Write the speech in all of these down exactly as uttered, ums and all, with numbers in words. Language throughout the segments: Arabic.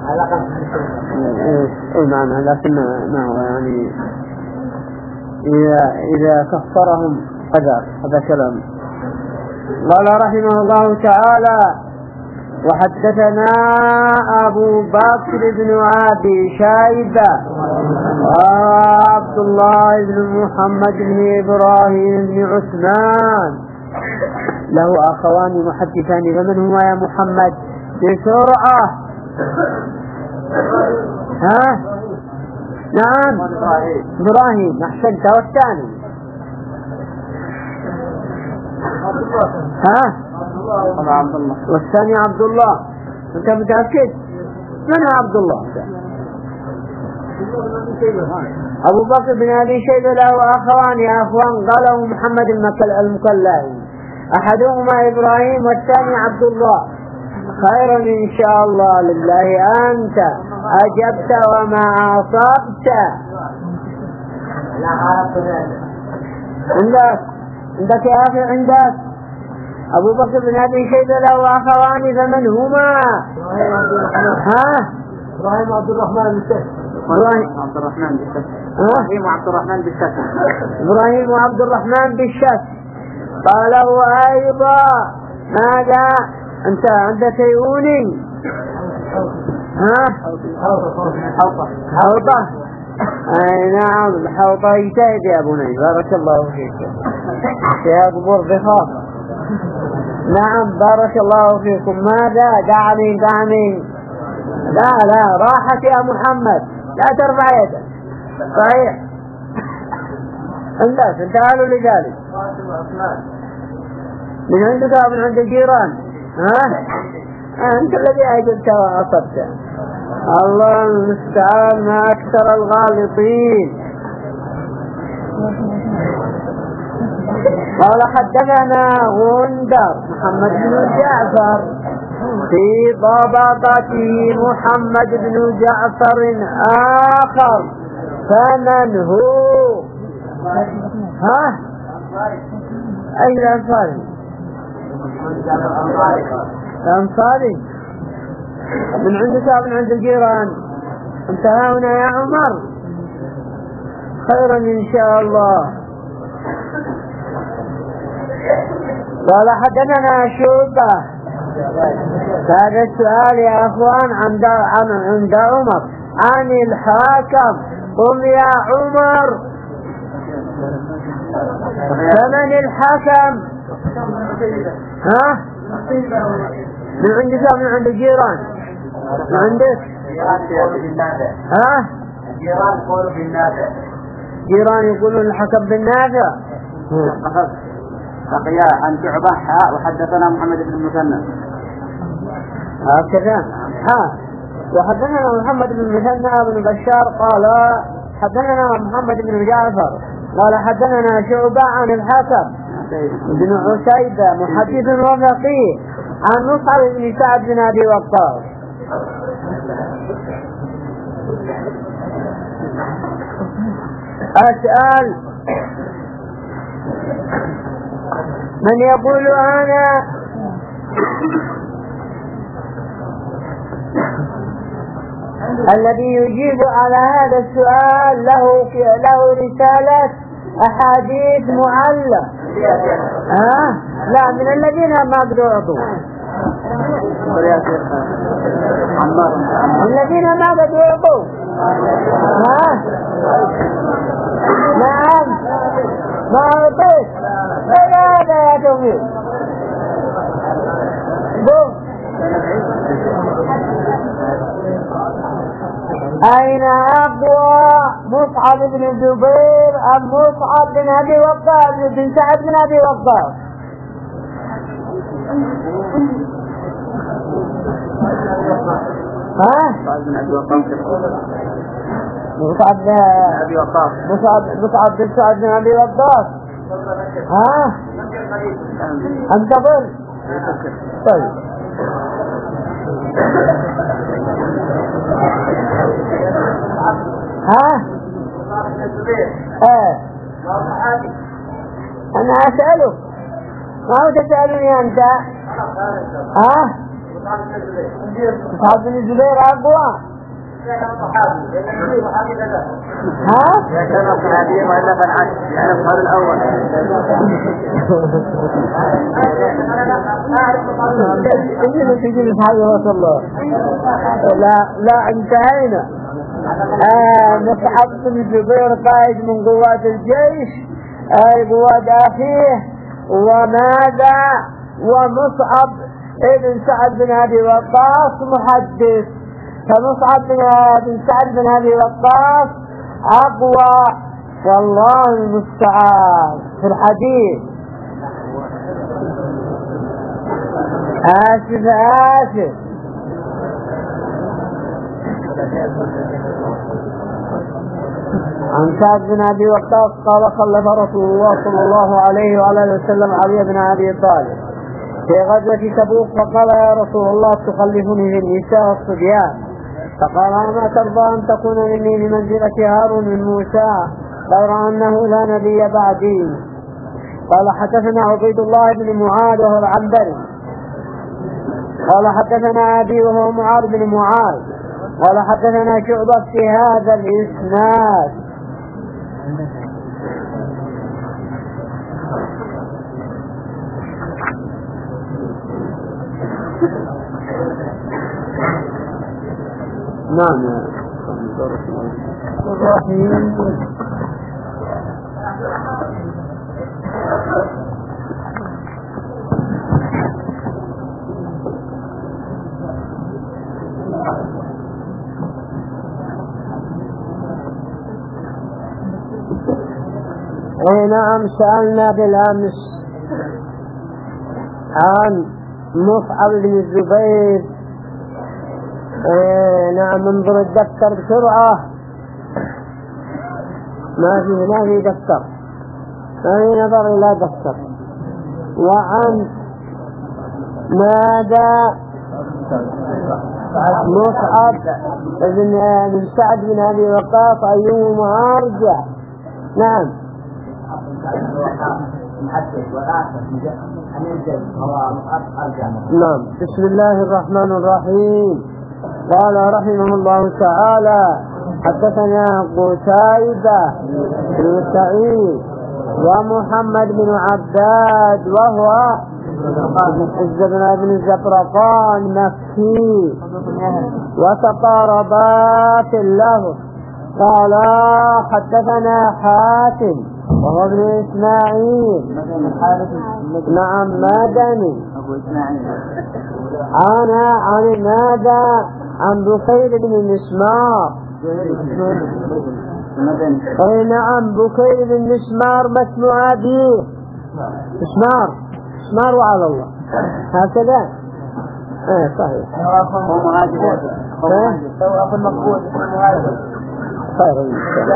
اي نعم، لكن ما هو يعني إذا إذا كفرهم هذا هذا كلام. قال رحمه الله تعالى: وحدثنا أبو بكر بن أبي شيبة وعبد الله بن محمد بن إبراهيم بن عثمان له أخوان محدثان، فمن هو يا محمد؟ بسرعة. ها؟ نعم إبراهيم، أحسنت. والثاني ها؟ والثاني عبد الله. أنت متأكد؟ من هو عبد الله؟ أبو بكر بن أبي شيبة له أخوان يا أخوان، قاله محمد المكلائي، أحدهما إبراهيم والثاني عبد الله. خيرا إن شاء الله. لله أنت أجبت وما أصبت. عندك عندك يا أخي، عندك أبو بكر بن أبي شيبة له أخوان، فمن هما؟ ها؟ إبراهيم وعبد الرحمن بالشك. إبراهيم وعبد الرحمن بالشك. إبراهيم وعبد الرحمن بالشك. إبراهيم وعبد الرحمن بالشك. قاله أيضا ماذا؟ أنت عندك يوني؟ ها؟ حوطة. حوطة. أي نعم، الحوطة يجتهد يا بني، بارك الله فيك يا قبور بخاف. نعم بارك الله فيكم. ماذا؟ دعني دعني. لا لا، راحت يا محمد، لا ترفع يدك. صحيح. الناس تعالوا لذلك. من عندك أو من عند الجيران؟ ها؟ أنت الذي أجبت وأصبت. الله المستعان، ما أكثر الغالطين. قال حدثنا غندر محمد بن جعفر في ضبطته محمد بن جعفر آخر، فمن هو؟ ها؟ أي الأنصاري؟ الأنصاري من عندك من عند الجيران. انت هنا يا عمر، خيرا إن شاء الله. قال حدثنا شعبة. هذا السؤال يا أخوان عند عند عمر عن الحاكم. قم يا عمر. فمن الحكم؟ ها؟ من عندك من عند الجيران؟ من عندك؟ ها؟ الجيران يقولوا بالنافع. جيران يقولون الحكم بالنافع. بقي عن شعبة حاء وحدثنا محمد بن المثنى. هكذا ها. وحدثنا محمد بن المثنى بن بشار قال حدثنا محمد بن جعفر قال حدثنا شعبة عن الحكم بن عسيدة محدث وفقيه عن مصعب بن سعد بن أبي وقاص. أسأل من يقول أنا الذي يجيب على هذا السؤال له له رسالة أحاديث معلة. ها؟ لا، من الذين ما قدروا يعطوا، الذين ما قدروا يعطوا. ها؟ نعم ما أعطيت. هذا يا توفيق. أين أقوى مصعب بن الزبير أم مصعب بن أبي وقاص بن سعد بن أبي وقاص؟ ها؟ مصعب بن أبي وقاص. مصعب بن أبي وقاص. مصعب مصعب بن سعد بن أبي وقاص. ها؟ انتظر. طيب. ها؟ ايه انا اسألك، ما هو تسألني انت؟ ها؟ مصعب بن الزبير أقوى. ها؟ يا كان الصحابي وإلا فالعكس يعني الصحاب الأول. إنه تجي صحابي رسول الله. لا لا انتهينا. آه مصعب بن الزبير قائد من قوات الجيش، أي قوات أخيه. وماذا؟ ومصعب ابن سعد بن أبي وقاص محدث، فمصعب بن سعد بن أبي وقاص أقوى والله المستعان في الحديث. آسف آسف عن سعد بن أبي وقاص قال خلف رسول الله صلى الله عليه وعلى اله وسلم علي بن أبي طالب في غزوة تبوك، فقال يا رسول الله تخلفني في النساء والصبيان؟ فقال أما ترضى أن تكون مني بمنزلة هارون من موسى غير أنه لا نبي بعدي؟ قال حدثنا عبيد الله بن معاذ وهو العنبري قال حدثنا أبي وهو معاذ بن معاذ قال حدثنا شعبة في هذا الإسناد. نعم الرحيم. اي نعم سألنا بالأمس عن مصعب بن الزبير. اي نعم انظر الدفتر بسرعة، ما في ما في دفتر، ما في نظر إلى دفتر. وعن ماذا؟ مصعب بن سعد بن أبي وقاص أيهما أرجع؟ نعم نعم. بسم الله الرحمن الرحيم. قال رحمه الله تعالى حدثنا قتيبة بن سعيد ومحمد بن عباد وهو حزبنا بن زبرقان مكي وتقاربات له. قال حدثنا حاتم وهو ابن إسماعيل نعم مدني أنا عن ماذا؟ عن بكير بن مسمار. اي نعم بكير بن مسمار مسموع به مسمار مسمار وعلى الله هكذا. ايه صحيح هو مهاجر هو أخو المقبول خير.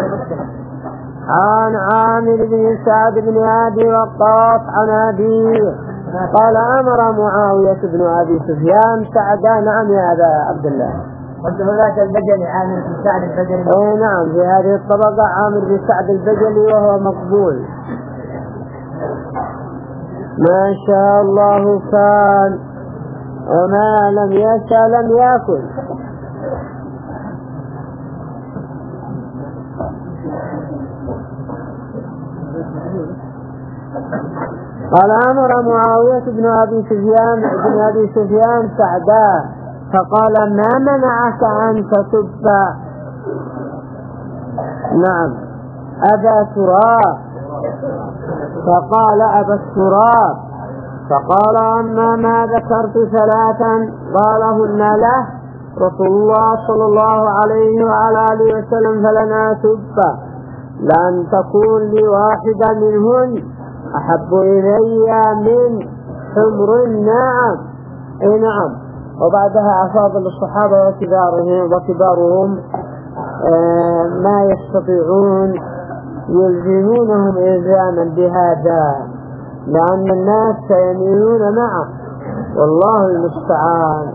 عن عامر بن سعد بن أبي وقاص عن أبيه قال أمر معاوية بن أبي سفيان سعدا. نعم يا أبا عبد الله. قلت هناك البجلي عامر بن سعد البجلي. اي نعم في هذه الطبقة عامر بن سعد البجلي وهو مقبول. ما شاء الله كان وما لم يشاء لم يكن. قال أمر معاوية بن أبي سفيان بن أبي سفيان سعدا فقال ما منعك أن تسب نعم أبا تراب؟ فقال أبا التراب. فقال أما ما ذكرت ثلاثا قالهن له رسول الله صلى الله عليه وعلى آله وسلم فلنا سب لأن تكون لي واحدة منهن أحب إلي من حمر النعم. أي نعم. وبعدها أفاضل الصحابة وكبارهم وكبارهم آه ما يستطيعون يلزمونهم إلزاما بهذا لأن الناس سيميلون معه والله المستعان.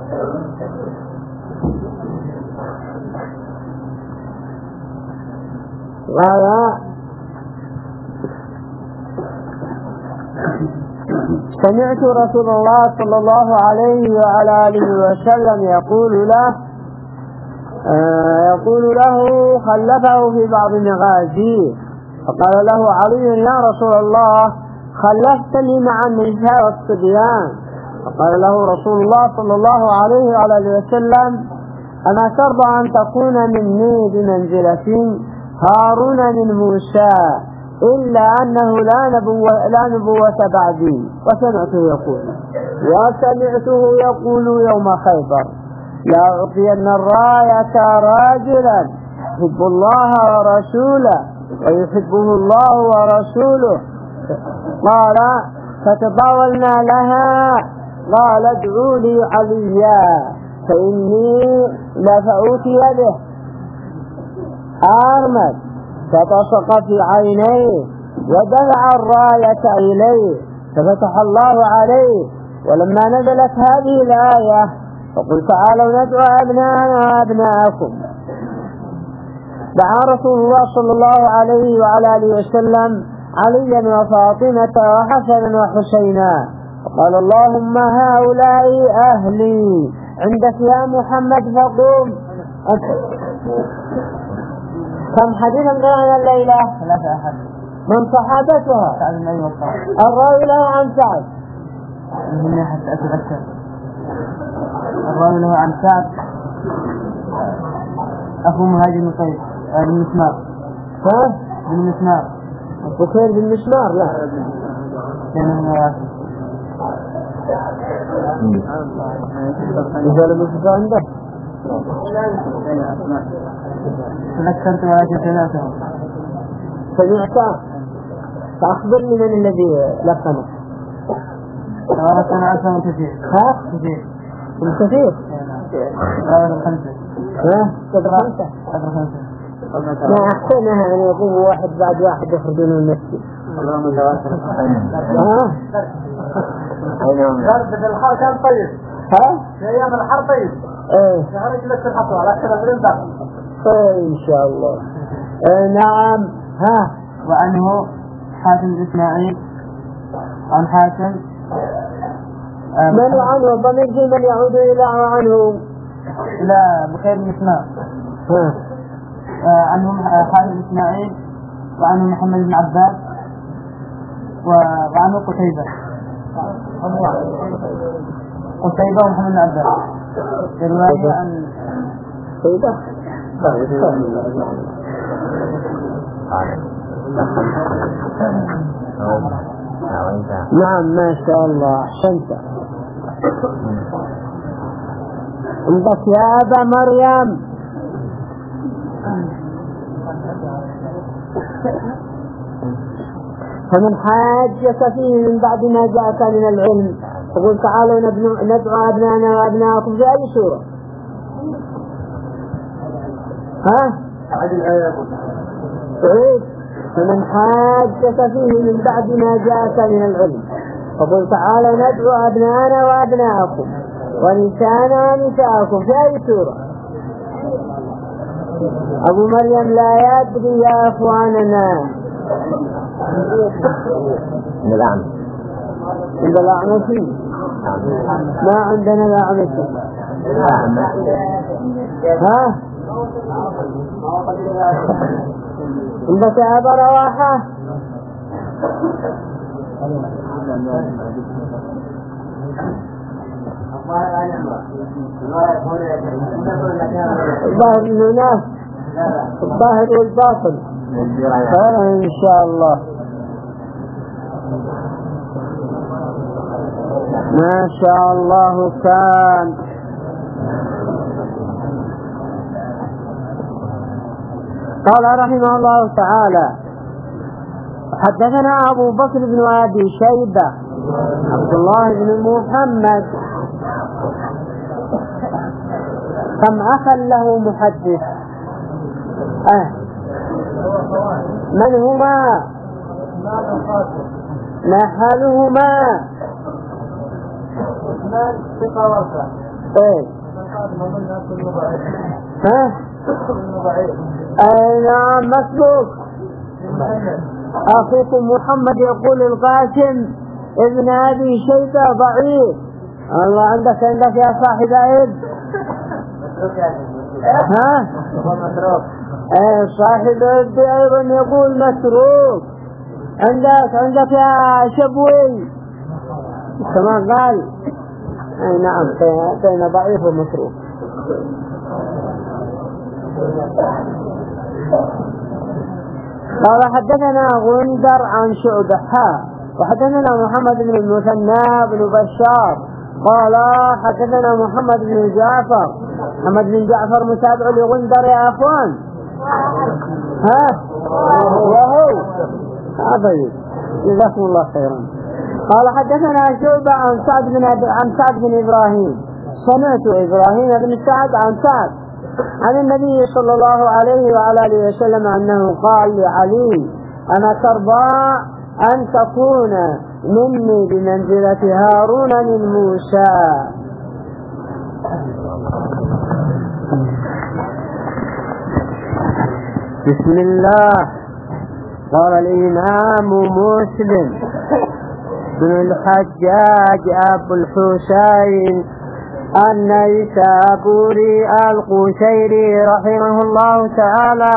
قال سمعت رسول الله صلى الله عليه وعلى آله وسلم يقول له آه يقول له خلفه في بعض مغازيه، فقال له علي: يا رسول الله خلفتني مع النساء والصبيان. فقال له رسول الله صلى الله عليه وعلى آله وسلم: أما ترضى أن تكون مني بمنزلة هارون من موسى، إلا أنه لا نبوة, لا نبوة بعدي. وسمعته يقول وسمعته يقول يوم خيبر: لا أعطين الراية راجلا يحب الله ورسوله ويحبه الله ورسوله. قال: فتطاولنا لها. قال: ادعوا لي عليا فإني لفأوتي به. أرمد فتصق في عينيه ودفع الراية إليه ففتح الله عليه. ولما نزلت هذه الآية: فقل تعالوا ندعو أبناءنا وأبناءكم، دعا رسول الله صلى الله عليه وعلى آله وسلم عليا وفاطمة وحسنا وحسينا، فقال: اللهم هؤلاء أهلي عندك يا محمد فقوم. كم حديثا قرأنا الليلة؟ ثلاثة أحد. من صحابتها؟ سعد بن أبي وقاص. الراوي له عن سعد. من حتى أتذكر. الراوي له عن سعد أخو مهاجر بن قيس بن مسمار. ها؟ بن مسمار. بكير بن مسمار؟ لا. إذا لم يكن عنده. تذكرت ولكن سمعته. سمعته؟ فأخبرني من الذي لقنه. أنا سمعته من كثير. ها؟ كثير. من كثير؟ قدر خمسة. ها؟ قدر خمسة؟ قدر خمسة. ما أحسنها أن يقوم واحد بعد واحد يخرجون المسجد. اللهم تواتر. ها؟ ضرب بالحر كان طيب. ها؟ في أيام الحر طيب. إيه. خرج لك الحصى على كذا في البحر. إن شاء الله. إيه نعم. ها؟ وعنه حاتم إسماعيل عن حاتم من عنه ضمير في من يعود إلى عنه إلى بخير بن مسمار. ها؟ عنه حاتم إسماعيل وعنه محمد بن عباس وعنه قتيبة قتيبة ومحمد بن عباس. الرواية عن قتيبة. نعم ما شاء الله أحسنت. عندك يا أبا مريم. فمن حاجك فيه من بعد ما جاءك من العلم فقل تعالوا ندعو أبناءنا وأبناءكم في أي سورة؟ ها؟ تعيد. فمن حاجك فيه من بعد ما جاءك من العلم فقل تعالوا ندعو أبناءنا وأبناءكم ونساءنا ونساءكم في أي سورة؟ أبو مريم لا يدري يا أخواننا. من الأعمى. عند الأعمى فيه؟ ما عندنا الأعمى فيه. ها؟ عندك أبا رواحة؟ الظاهر من هناك الظاهر والباطن إن شاء الله. ما شاء الله كان. قال رحمه الله تعالى: حدثنا أبو بكر بن أبي شيبة عبد الله بن محمد. كم أخا له محدث؟ أه من هما؟ ما حالهما؟ ايه ها؟ اي نعم مسبوق. اخوكم محمد يقول القاسم ابن أبي شيبة ضعيف. الله عندك عندك يا صاحب عيد. ها؟ ايه صاحب عيد أيضا يقول متروك. عندك عندك يا شبوي كما قال. اي نعم بين ضعيف ومتروك. قال حدثنا غندر عن شعبة حا وحدثنا محمد بن المثنى بن بشار قال حدثنا محمد بن جعفر. محمد بن جعفر متابع لغندر يا أخوان. ها وهو هذا جزاكم الله خيرا. قال حدثنا شعبة عن سعد بن عن سعد بن إبراهيم سمعت إبراهيم بن سعد عن سعد عن النبي صلى الله عليه وعلى آله وسلم أنه قال لعلي أنا ترضى أن تكون مني بمنزلة هارون من موسى. بسم الله. قال الإمام مسلم بن الحجاج أبو الحسين النيسابوري القشيري رحمه الله تعالى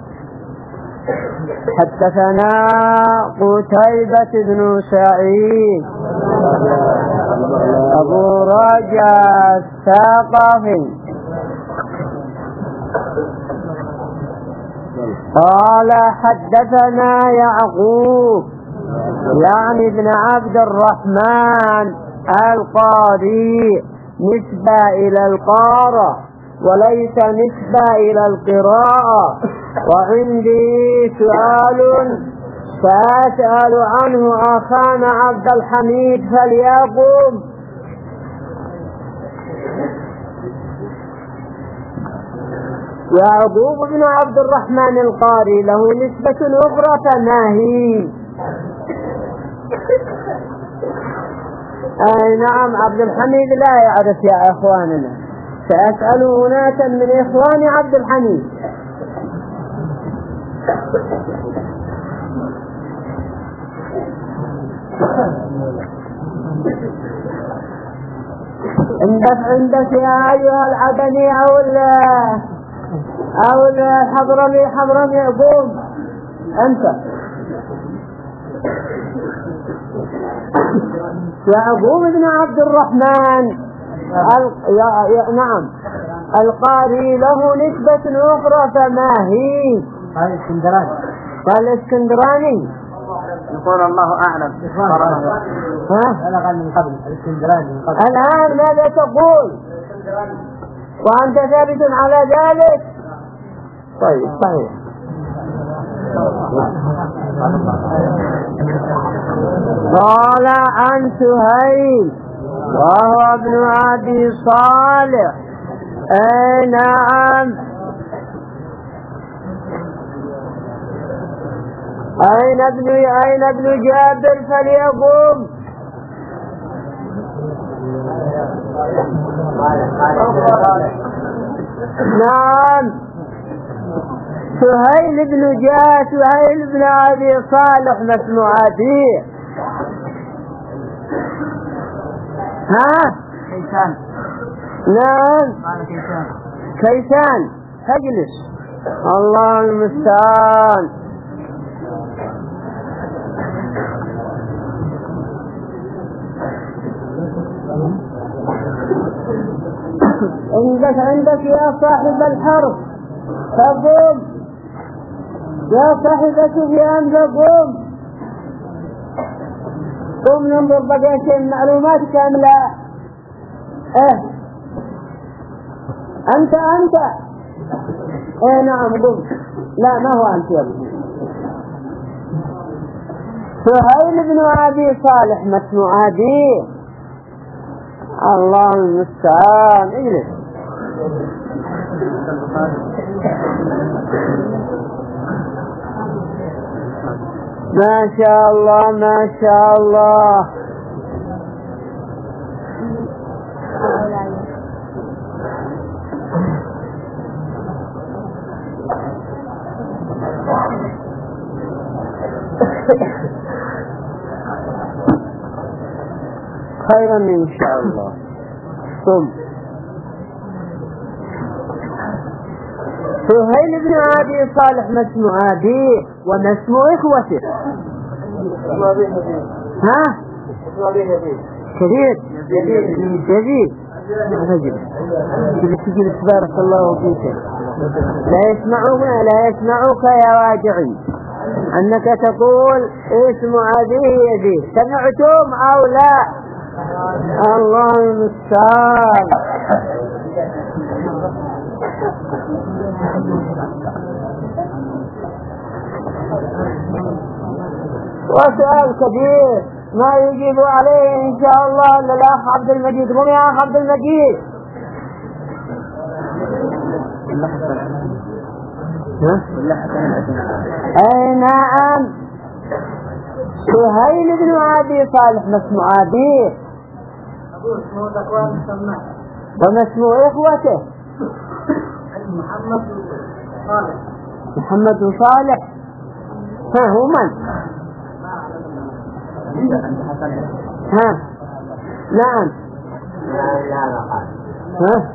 حدثنا قتيبة بن سعيد أبو رجاء الثقفي قال حدثنا يعقوب يعني ابن عبد الرحمن القاري نسبة إلى القارة وليس نسبة إلى القراءة. وعندي سؤال سأسأل عنه أخانا عبد الحميد فليقم. يعقوب بن عبد الرحمن القاري له نسبة أخرى فما هي؟ أي نعم عبد الحميد لا يعرف يا إخواننا. سأسأل أناسا من إخوان عبد الحميد. عندك عندك يا أيها العدني أو أو الحضرمي حضرمي قوم أنت. يعقوب بن عبد الرحمن ال... يا... يا... نعم القاري له نسبة أخرى فما هي؟ قال الاسكندراني. قال الاسكندراني يقول الله أعلم. ها؟ أنا قال من قبل الاسكندراني من قبل. الآن ماذا تقول؟ وأنت ثابت على ذلك؟ طيب صحيح. قال عن سهيل وهو ابن أبي صالح. اي نعم. اين ابن اين ابن جابر فليقوم. نعم سهيل بن جاء سهيل بن أبي صالح مسموع به. ها كيسان. نعم كيسان. كيسان اجلس. الله المستعان. عندك عندك يا صاحب الحرب فقوم. يا صاحب سفيان فقوم. قوم ننظر بقية المعلومات كاملة. اه انت انت ايه نعم قوم. لا ما هو انت يا ابني. سهيل بن أبي صالح مسموع به. الله المستعان. اجلس. ما شاء الله ما شاء الله. خيرا إن شاء الله. ثم سهيل بن أبي صالح ما اسم أبيه وما اسم إخوته؟ ها؟ كبير يزيد يزيد بارك الله فيك. لا يسمعون لا يسمعوك يا واجعي أنك تقول اسم أبيه يزيد. سمعتم أو لا؟ الله المستعان. وسؤال كبير ما يجيب عليه إن شاء الله إلا الأخ عبد المجيد. قم يا أخ عبد المجيد. أي نعم. سهيل بن أبي صالح ما اسم أبيه وما اسم إخوته؟ محمد صالح. محمد صالح. ها هو من؟ ها نعم. ها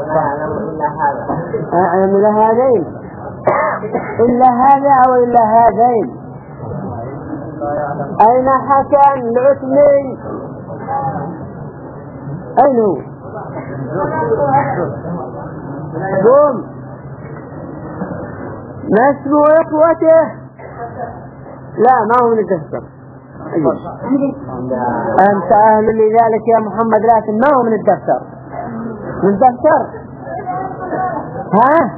أعلم إلا هذين إلا هذا أو إلا هذين. أين حسن العثمي؟ أين هو؟ قوم. ما اسم إخوته؟ لا ما هو من الدفتر. أنت أهل لذلك يا محمد لكن ما هو من الدفتر. من الدفتر ها؟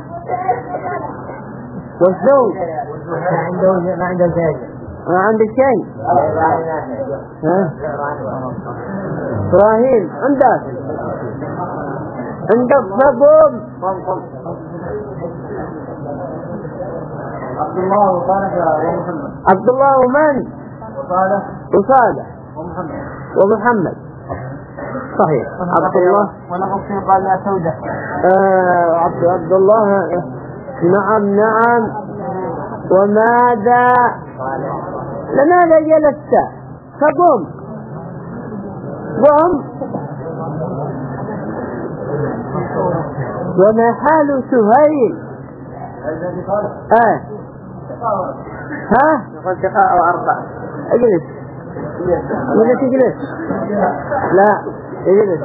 وشو؟ ما عنده شيء. ما عنده شيء. ها؟ إبراهيم عندك عندك فقوم. عبد الله وصالح ومحمد. عبد الله ومن؟ وصالح وصالح ومحمد. ومحمد. صحيح. عبد الله ونقص قال يا سودة. آه عبد عبد الله. نعم نعم. وماذا لماذا جلست؟ فقم قم. وما حال سهيل؟ آه. ها؟ أصدقاء أو أربعة. اجلس. اجلس اجلس. لا اجلس.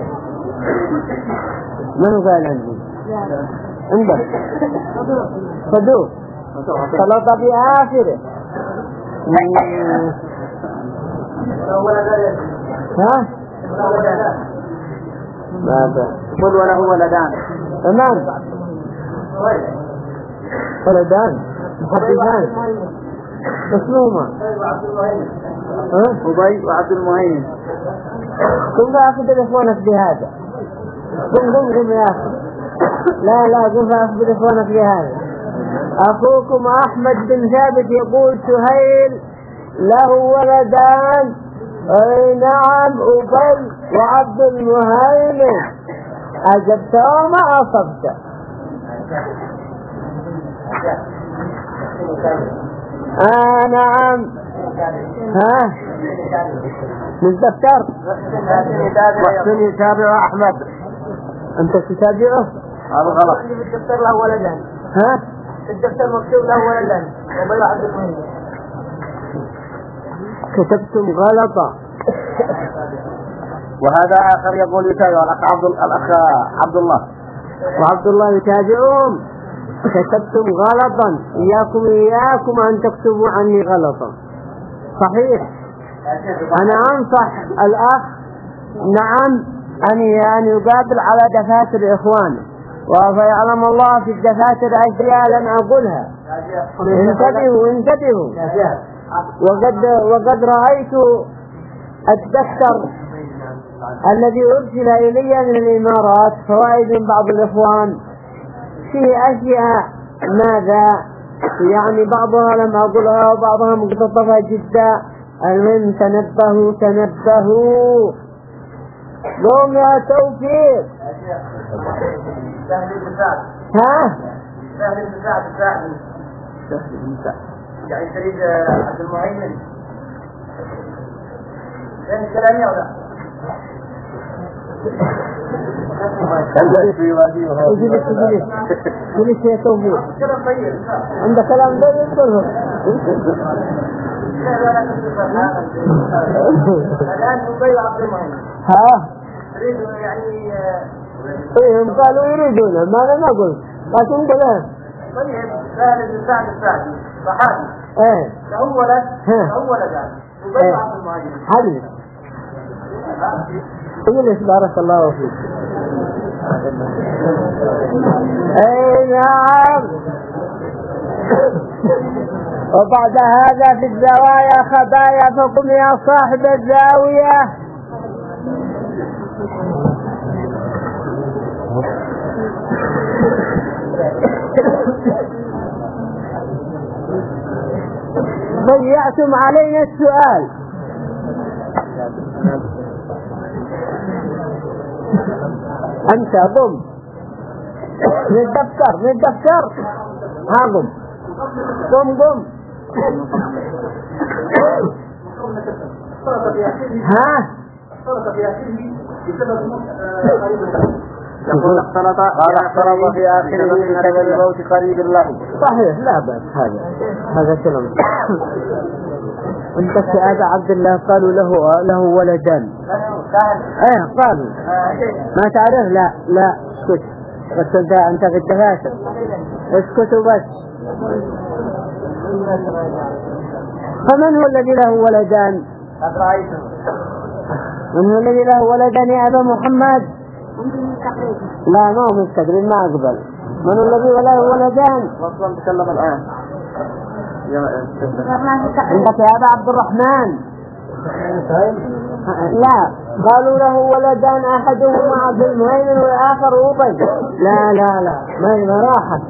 من هو قال عندي؟ عندك صدوق سلطة بآخره. ها؟ ماذا؟ قل وله ولدان. تمام. ولدان محدثان مسلومة. ها؟ أبي وعبد المهيمن. قم فأخذ تلفونك بهذا. قم قم قم يا أخي. لا لا قم فأخذ تلفونك بهذا. أخوكم أحمد بن ثابت يقول سهيل له ولدان. أي نعم أبي وعبد المهيمن. أجبت وما أصبت. آه نعم. ها من الدفتر محسن يتابع أحمد. أنت تتابعه؟ هذا غلط. الدفتر له ولدان. ها الدفتر مكتوب له ولدان. وبي عبد المهيمن. كتبتم غلطة. وهذا آخر يقول يتابع الأخ عبد الأخ عبد الله. وعبد الله يتابعهم. كتبتم غلطا. إياكم إياكم أن تكتبوا عني غلطا. صحيح. أنا أنصح الأخ نعم أن أن يقابل على دفاتر إخوانه. ويعلم الله في الدفاتر أشياء لن أقولها. انتبهوا انتبهوا. وقد وقد رأيت الدفتر الذي أرسل إلي من الإمارات فوائد من بعض الإخوان فيه أشياء ماذا يعني بعضها لم أقولها وبعضها مقتطفة جدا. المهم تنبهوا تنبهوا. قوم يا توفيق. ها سهل بن سعد الساعدي. سهل بن سعد يعني سيد عبد المهيمن. كان كلامي ولا اجلس اجلس اجلس يا توفيق. عندك كلام طيب قوله. الآن نبي عبد المعين. ها. يريدون يعني. إيه هم قالوا يريدون ما أنا ما قلت لكن كلام. طيب سهل بن سعد السعدي صحابي. إيه. له ولد. له ولدان. نبي عبد المعين. حبيبي. اجلس بارك الله فيك. اي نعم. وبعد هذا في الزوايا خبايا فقم يا صاحب الزاوية. ضيعتم علينا السؤال. أنت ضم من الدفتر من الدفتر ها قم قم قم ها يقول اختلط قال اختلط في آخره بسبب الموت قريب له. صحيح لا بأس هذا هذا كلام. عندك هذا عبد الله قالوا له له ولدان. ايه قالوا ما تعرف لا لا اسكت بس انت انت في الدفاتر اسكتوا بس. فمن هو الذي له ولدان؟ من هو الذي له ولدان يا ابا محمد؟ لا ما هو مستقبل ما اقبل. من هو الذي له ولدان؟ اصلا تكلم الان. عندك يا ابا عبد الرحمن. لا قالوا له ولدان احدهما عبد المهيمن والاخر ابي. لا لا لا ما ما راحت.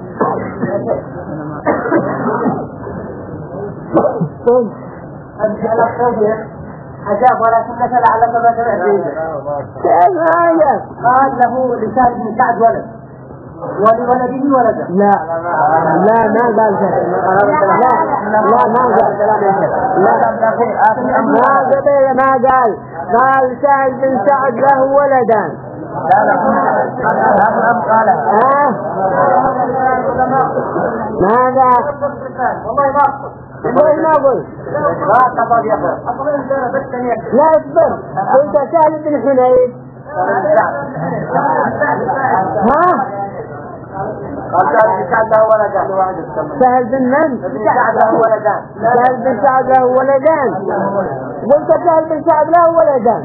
أجاب ولكن مثل على ما سمعت به. كيف أجاب؟ قال له لسعد بن سعد ولد ولولده ولدا. لا لا ما قال كذا. لا لا ما قال. لا ما قال ما قال. قال سعد بن سعد له ولدان. لا لا هذا أم قال. ها ماذا؟ والله ما أقصد. والله ما قلت. لا تفضل يا أخي. لا اصبر. قلت سهل بن حنيف. ها؟ قال سهل بن سعد له ولدان. سهل بن من؟ سعد له ولدان. سهل بن سعد له ولدان. قلت سهل بن سعد له ولدان.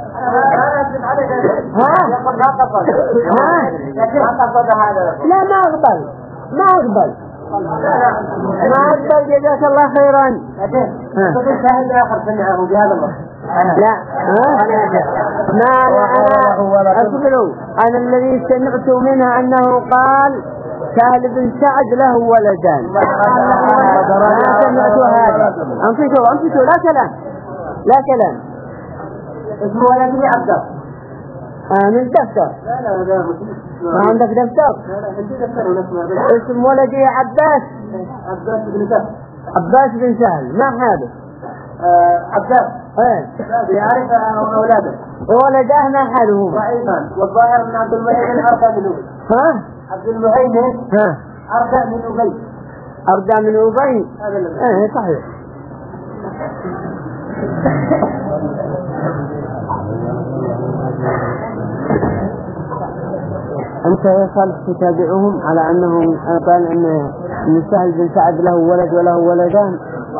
ها؟ ها؟ لا ما أقبل ما أقبل ما أقبل جزاك الله خيرا. لا ما أنا أقبله. أنا الذي سمعت منها أنه قال سهل بن سعد له ولدان. ما سمعت هذا. أنفتوا أنفتوا لا كلام لا كلام. اسمه ولدي عبده. آه من دفتر. لا لا لا ما عندك دفتر؟ لا لا عندي دفتر ونسمع. اسم ولدي عباس. عباس بن سهل. عباس بن سهل ما هذا؟ آه عباس. ايه. يعرف أولاده. ولداه ما حالهما؟ ضعيفان والظاهر من عبد المهيمن أرقى من أبي. ها؟ عبد المهيمن. ها؟ أرقى من أبي. أرقى من أبي. هذا اللي. ايه صحيح. أنت يا صالح تتابعهم على أنهم قال أن أن سهل بن سعد له ولد وله ولدان.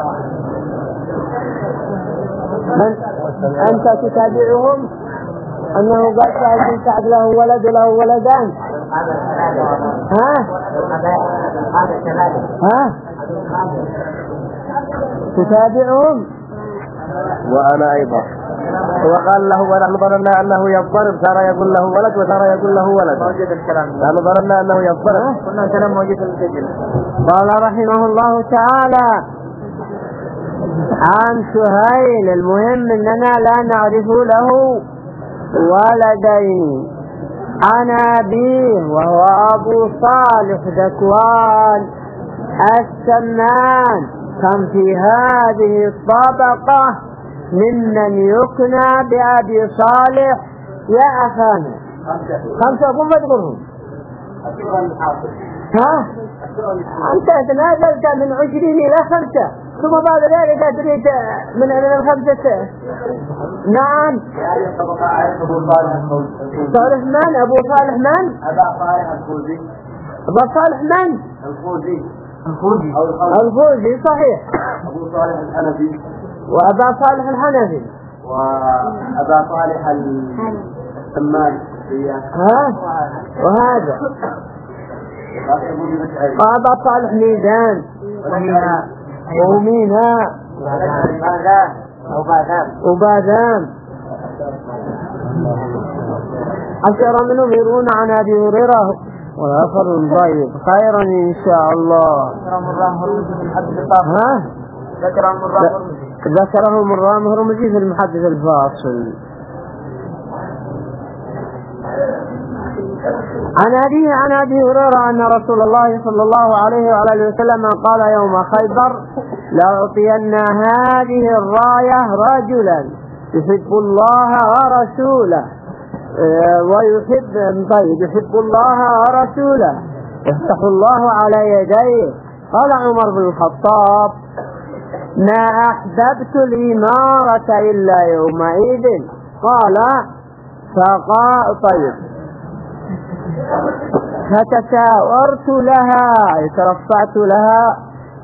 من أنت تتابعهم أنه قال سهل بن سعد له ولد وله ولدان. ها؟ ها؟ تتابعهم. وأنا أيضا. وقال له ونحن ظننا أنه يضطرب صار يقول له ولد وصار يقول له ولد. موجود الكلام. نحن ظننا أنه يضطرب. كنا كلام موجود السجل. قال رحمه الله تعالى عن سهيل. المهم أننا لا نعرف له ولدين. عن أبيه وهو أبو صالح ذكوان السمان. كم في هذه الطبقة ممن يكنى بأبي صالح يا أخانا. خمسة أقوم بتقولهم. ها؟ أنت تنازلت من عشرين إلى خمسة ثم بعد ذلك تريد من الخمسة. نعم. صالح من؟ أبو صالح من؟ أبا صالح الفوزي. أبو صالح من؟ الفوزي. الفوزي. الفوزي صحيح. أبو صالح الحنفي. وأبا صالح الحنفي. وأبا صالح السمان. ها؟ وهذا. وأبا صالح ميزان. وميناء. وباذان. عشرة منهم يروون عن أبي هريرة والآخر طيب خيرا إن شاء الله. ها؟ ذكرهم الرام هرمزي في المحدث الفاصل. عن أبيه عن أبي هريرة أن رسول الله صلى الله عليه وآله وسلم قال يوم خيبر لأعطين هذه الراية رجلا يحب الله ورسوله ويحب طيب يحب الله ورسوله يفتح الله على يديه. قال عمر بن الخطاب ما أحببت الإمارة إلا يومئذ. قال فقال طيب فتساورت لها ترفعت لها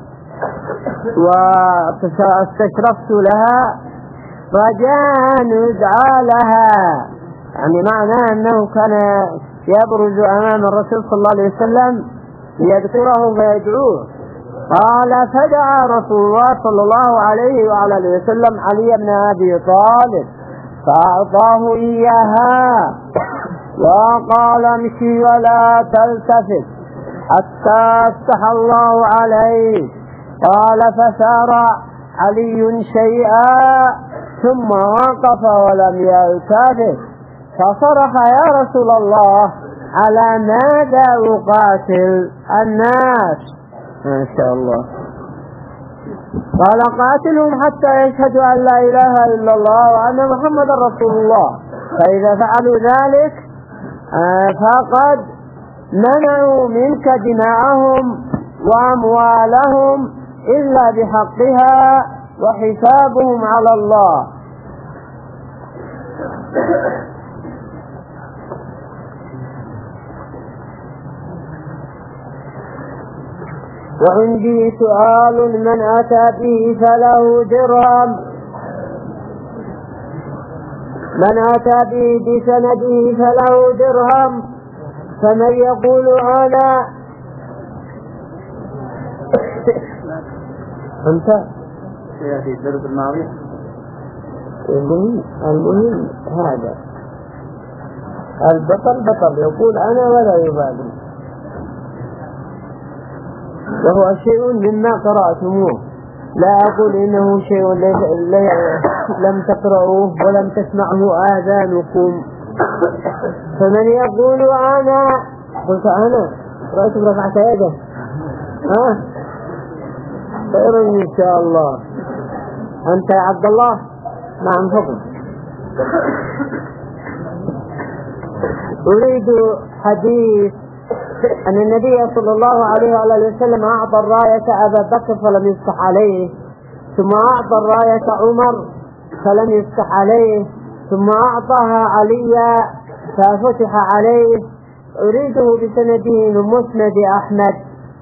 واستشرفت لها رجاء أن يدعى لها، يعني معناه أنه كان يبرز أمام الرسول صلى الله عليه وسلم ليذكره فيدعوه. قال فدعا رسول الله صلى الله عليه وعلى وسلم علي بن أبي طالب فأعطاه إياها وقال امشي ولا تلتفت حتى افتح الله عليه. قال فسار علي شيئا ثم وقف ولم يلتفت فصرخ يا رسول الله على ماذا أقاتل الناس؟ ما شاء الله. قال قاتلهم حتى يشهدوا أن لا إله إلا الله وأن محمد رسول الله، فإذا فعلوا ذلك فقد منعوا منك دماءهم وأموالهم إلا بحقها وحسابهم على الله. وعندي سؤال من أتى به فله درهم من أتى به بسنده فله درهم فمن يقول أنا أنت في الدرس الماضي. المهم المهم هذا البطل بطل يقول أنا ولا يبالي، وهو شيء مما قرأتموه، لا أقول إنه شيء لم تقرأوه ولم تسمعه آذانكم. فمن يقول أنا قلت أنا رأيت رفعت يده ها خير إن شاء الله. أنت يا عبد الله نعم فضل. أريد حديث أن النبي صلى الله عليه وآله وسلم أعطى الراية أبا بكر فلم يفتح عليه، ثم أعطى الراية عمر فلم يفتح عليه، ثم أعطاها علي ففتح عليه. أريده بسنده من مسند أحمد.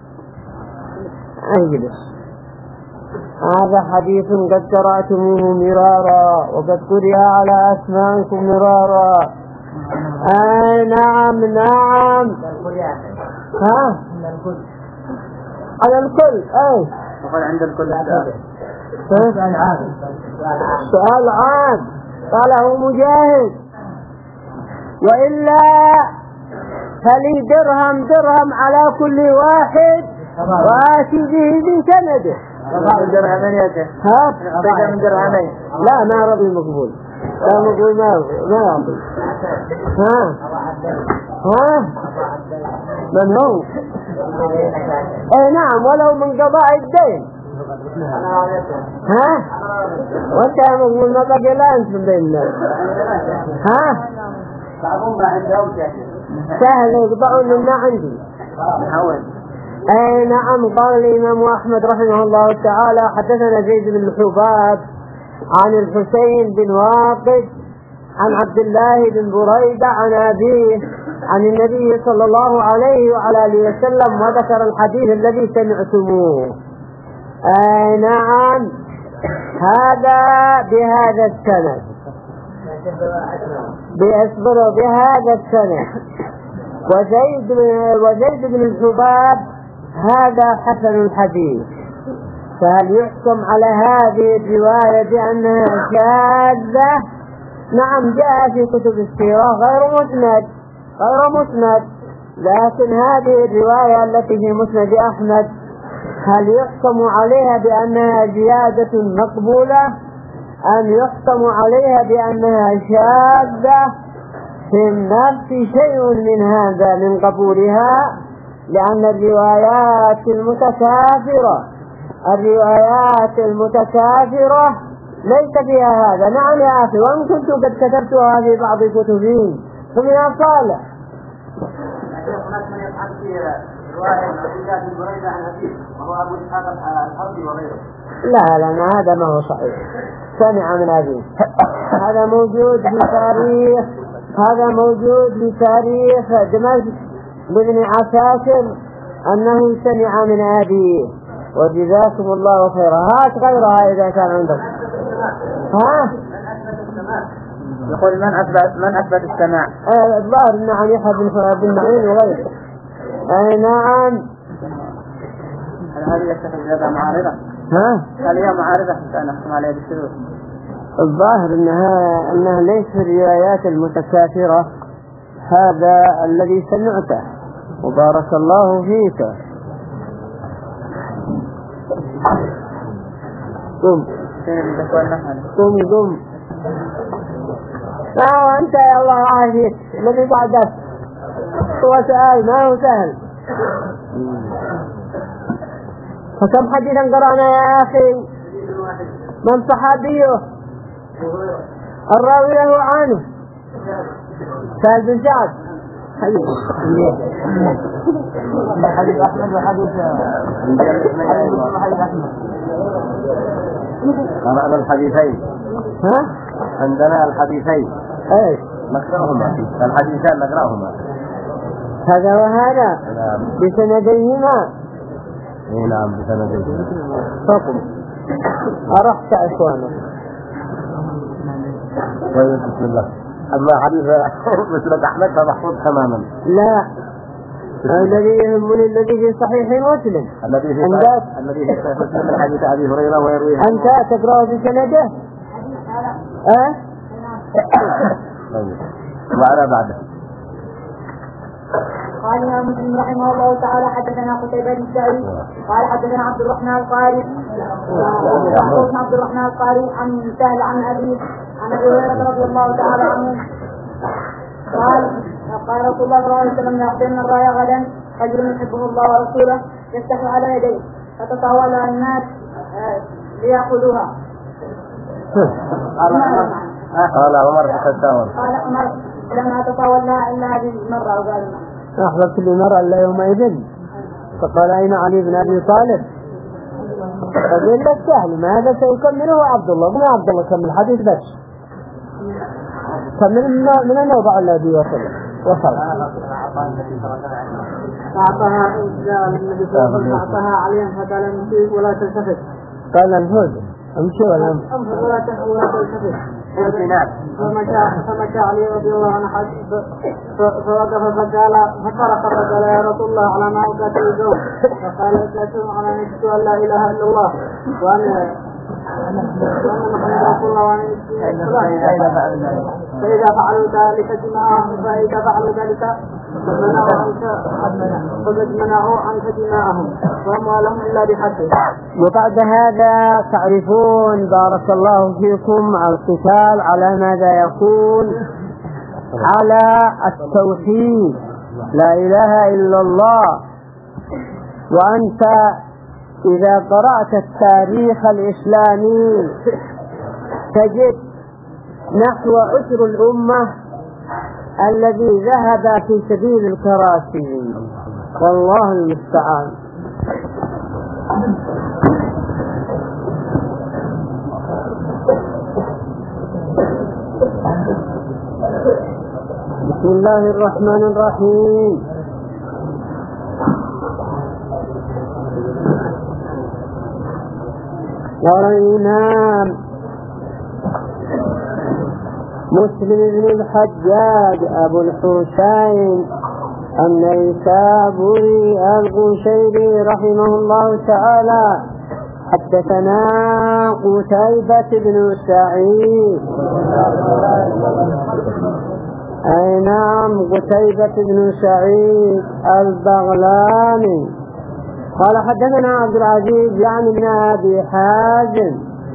أجلس. هذا حديث قد قرأتموه مرارا وقد قرئ على أسماعكم مرارا. آه نعم نعم. ها؟ على الكل. أي وقال عند الكل سؤال عام. سؤال عام قاله مجاهد. وإلا فلي درهم درهم على كل واحد وآتي به بسنده. من درهمين يا ها؟ من درهمين. لا ما رضي مقبول. لا مقبول ما ما يعطي. ها؟ ها؟ من هو؟ اي نعم ولو من قضاء الدين. ها وانت يا مقبول ما بقي لا انت من بين الناس. ها سهل يقطعون لنا عندي. اي نعم. قال الامام احمد رحمه الله تعالى حدثنا زيد بن حباب عن الحسين بن واقد عن عبد الله بن بريدة عن أبيه عن النبي صلى الله عليه وعلى آله وسلم وذكر الحديث الذي سمعتموه. آه نعم. هذا بهذا السند بأصبر بهذا السند وزيد وزيد بن الحباب هذا حسن الحديث. فهل يحكم على هذه الرواية بأنها شاذة؟ نعم جاء في كتب السيرة غير مسند غير مسند لكن هذه الرواية التي في مسند أحمد هل يحكم عليها بأنها زيادة مقبولة أم يحكم عليها بأنها شاذة؟ في النفس شيء من هذا من قبولها لأن الروايات المتكاثرة الروايات المتكاثرة ليس فيها هذا. نعم يا أخي وإن كنت قد كتبتها في بعض كتبين فمن صالح. هناك من يفعل في رواية عن ابن بريدة عن أبيه وهو أبو إسحاق الحربي وغيره. لا لا هذا ما هو صحيح. سمع من أبيه. هذا موجود في تاريخ هذا موجود في تاريخ دمشق لابن عساكر أنه سمع من أبيه. وجزاكم الله خيرا. هات غيرها إذا كان عندك. ها يقول من أثبت من أثبت السماع؟ آه الظاهر إن عن يحيى بن معين وغيره. أي نعم. هل هذه الشهادة معارضة؟ ها؟ هل هي معارضة حتى نحكم عليها بالشذوذ؟ الظاهر إنها إنها ليس في الروايات المتكاثرة. هذا الذي سمعته وبارك الله فيك. قم قم قم. لا أنت يا الله عافيك الذي بعدك هو سؤال ما هو سهل. فكم حديثا قرأنا يا أخي؟ من صحابيه الراوي له عنه؟ سهل بن سعد. حديث أحمد وحديث أحمد. قرأنا الحديثين. ها؟ عندنا الحديثين. ايش؟ نقرأهما. الحديثان نقرأهما. هذا وهذا. نعم. بسنديهما. اي نعم بسنديهما. فقم. أرحت أخوانا. طيب بسم الله. أما حديث مسند أحمد فمحفوظ تماما. لا. الذي يهمني الذي في صحيح مسلم. الذي في صحيح الذي في صحيح مسلم من حديث أبي هريرة ويرويه. أنت تقرأ بسنده؟ أه؟ طيب. وعلى بعده. قال الإمام مسلم رحمه الله تعالى حدثنا قتيبة بن سعيد قال حدثنا عبد الرحمن القاري عبد الرحمن القاري عن سهل عن أبي عن أبي هريرة رضي الله تعالى عنه قال قال رسول الله صلى الله عليه وسلم يعطينا الراية غدا رجل يحبه الله ورسوله يفتح على يديه فتطاول الناس ليأخذوها. قال عمر فتتاول. قال عمر لما تطاولنا إلا هذه المرة وقال أحببت للمرأة إلا يومئذ. فقال أين علي بن أبي طالب؟ فقال لك سهل ماذا سيكمله عبد الله بن عبد الله كمل الحديث بس كمل من الموضع الذي وصل وصل أعطاها النبي صلى الله عليه وسلم أعطاها عليها فقال امشي ولا تلتفت. قال انفذ امشي ولا انفذ ولا تلتفت. فمشى فمشى علي رضي الله عنه فوقف فقال فصرخ فقال يا رسول الله على ما أوقات الزوج. فقال اتلتم على نفسك أن لا إله إلا الله وأن وأن محمد رسول الله وأن فإذا فعلوا ذلك دماءهم فإذا فعلوا ذلك فقد منعوا عنك دماءهم وأموالهم إلا بحقه. وبعد هذا تعرفون بارك الله فيكم القتال على ماذا يكون؟ على التوحيد لا إله إلا الله. وأنت إذا قرأت التاريخ الإسلامي تجد نحو عشر الأمة الذي ذهب في سبيل الكراسي، والله المستعان. بسم الله الرحمن الرحيم. قال الإمام مسلم بن الحجاج أبو الحسين النيسابوري القشيري رحمه الله تعالى: حدثنا قتيبة بن سعيد. أي نعم، قتيبة بن سعيد البغلاني. قال: حدثنا عبد العزيز يعني بن أبي حازم.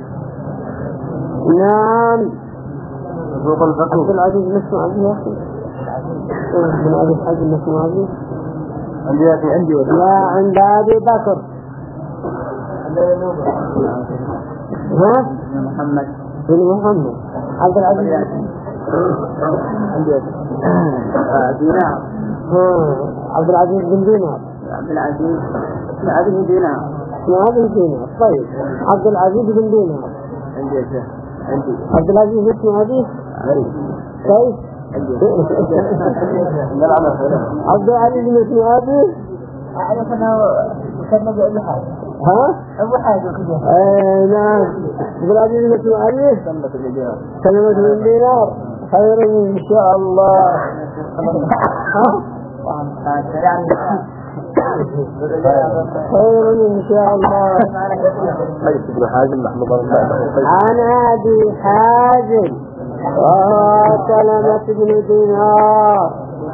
نعم، عبد العزيز مسمع أبي يا أخي بن أبي حازم مسمع أبي عندي أبي عندي لا عند أبي بكر. ها؟ محمد بن محمد عبد العزيز عندي دينار. عبد العزيز بن دينار. عبد العزيز بن أبي دينار. هذه دينار. طيب، عبد العزيز بن دينار. عندي يا شيخ. عندي عبد العزيز اسمه أبيه كيف؟ عبد العزيز اسمه أبيه. أعرف أنه كان أبو حاجة. ها؟ أبو حاجة كذا. إيه نعم، عبد العزيز اسمه أبيه. سلمة بن دينار. خير إن شاء الله. ها؟ خير إن شاء الله. عن أبي حازم وسلمة بن دينار.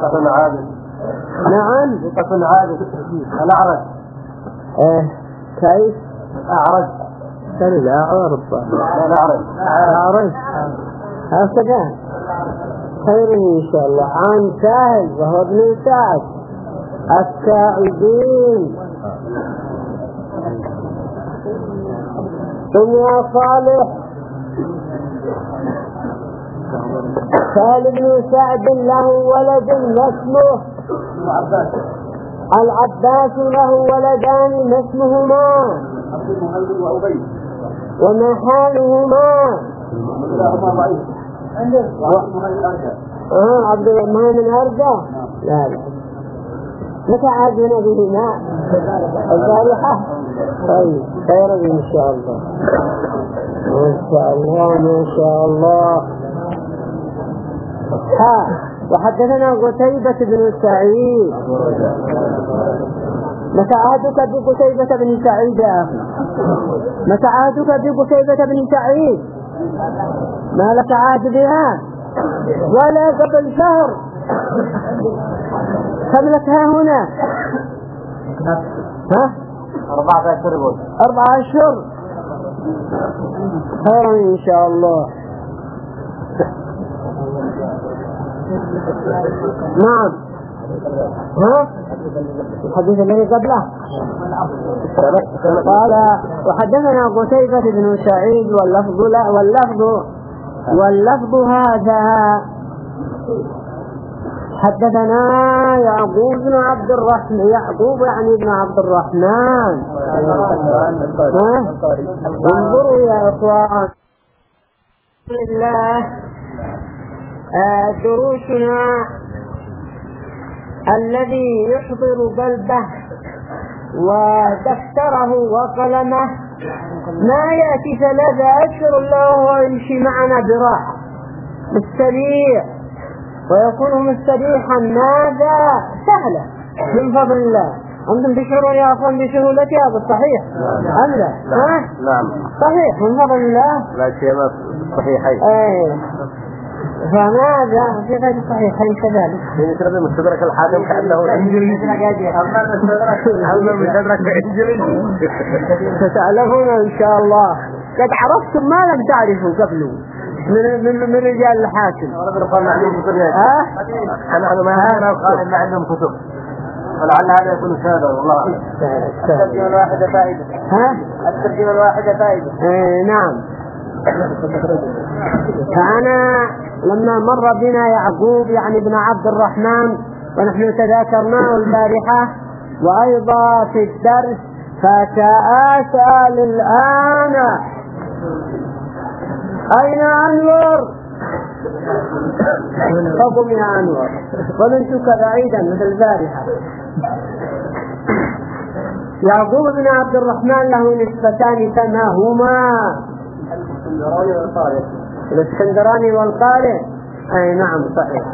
نعم، الأعرج. إيه كيف؟ الأعرج. الأعرج. الأعرج. الأعرج. هكذا. خير إن شاء الله. عن سهل وهو ابن سعد الساعدين. ثم يا صالح سهل بن سعد له ولد اسمه العباس، له ولدان ما اسمهما وما حالهما؟ اه عبد الرحمن الأرجى. لا لا، متى عادنا بهما؟ البارحة. طيب، خير إن شاء الله. ما شاء الله ما شاء الله. ها، وحدثنا قتيبة بن سعيد. متى عهدك بقتيبة بن سعيد يا أخي؟ متى عهدك بقتيبة بن سعيد؟ ما لك عهد بها ولا قبل شهر؟ كم لك ها هنا؟ ها؟ أربعة أشهر. أربعة أشهر. خير إن شاء الله. نعم. ها؟ الحديث الذي قبله قال: وحدثنا قتيبة بن سعيد واللفظ لا واللفظ واللفظ هذا. حدثنا يعقوب بن عبد الرحمن، يعقوب يعني ابن عبد الرحمن. انظروا يا اخوان، لله دروسنا الذي يحضر قلبه ودفتره وقلمه ما يأتي ثلاثة أشهر له ويمشي معنا براحة مستريح ويكون مستريحا. ماذا؟ سهلة من فضل الله. أنتم تشعرون يا أخوان بسهولتها بالصحيح أم لا؟ ها؟ نعم صحيح من فضل الله. لا شيء ما صحيحين. ايه، فماذا في غير الصحيحين كذلك؟ يشرب مستدرك الحاكم كأنه إنجليزي. أما مستدرك إنجليزي. ستعلمون إن شاء الله. قد عرفتم ما لم تعرفوا قبله من من من رجال الحاكم. أنا قال معلوم كتب. ها؟ أنا ما أنا قال معلوم كتب. ولعل هذا يكون شاذا والله أعلم. الترجمة الواحدة فائدة. ها؟ الترجمة الواحدة فائدة. ايه نعم. فأنا لما مر بنا يعقوب يعني ابن عبد الرحمن ونحن تذاكرناه البارحة وأيضا في الدرس، فتأسأل الآن أين أنور؟ فقم يا أنور، ظننتك بعيدا مثل البارحة. يعقوب بن عبد الرحمن له نسبتان كما هما الاسكندراني والقارئ. أي نعم صحيح.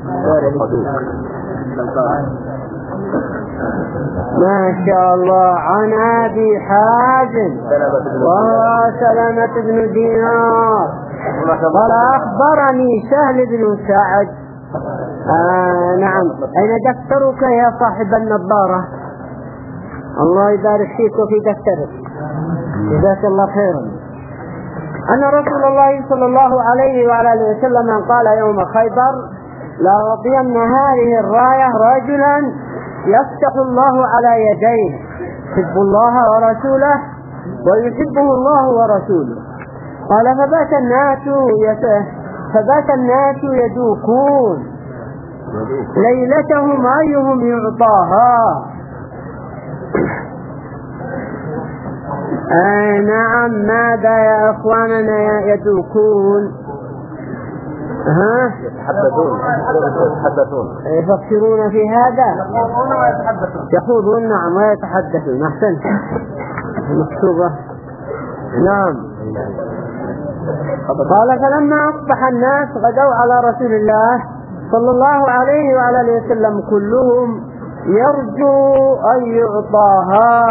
ما شاء الله. عن أبي حازم وهو سلامة بن دينار قال أخبرني سهل بن سعد. آه نعم. أين دفترك يا صاحب النظارة؟ الله يبارك فيك وفي دفترك، جزاك الله خيرا. أن رسول الله صلى الله عليه وعلى آله وسلم قال يوم خيبر: لأعطين هذه الراية رجلا يفتح الله على يديه، يحب الله ورسوله ويحبه الله ورسوله. قال فبات الناس فبات الناس يدوكون ليلتهم أيهم يعطاها. آه نعم. ماذا يا أخواننا يدوكون؟ ها؟ يتحدثون يتحدثون يفكرون في هذا، يخوضون نعم ويتحدثون. أحسنت مكتوبة. نعم. قال فلما أصبح الناس غدوا على رسول الله صلى الله عليه وعلى آله وسلم كلهم يرجو أن يعطاها،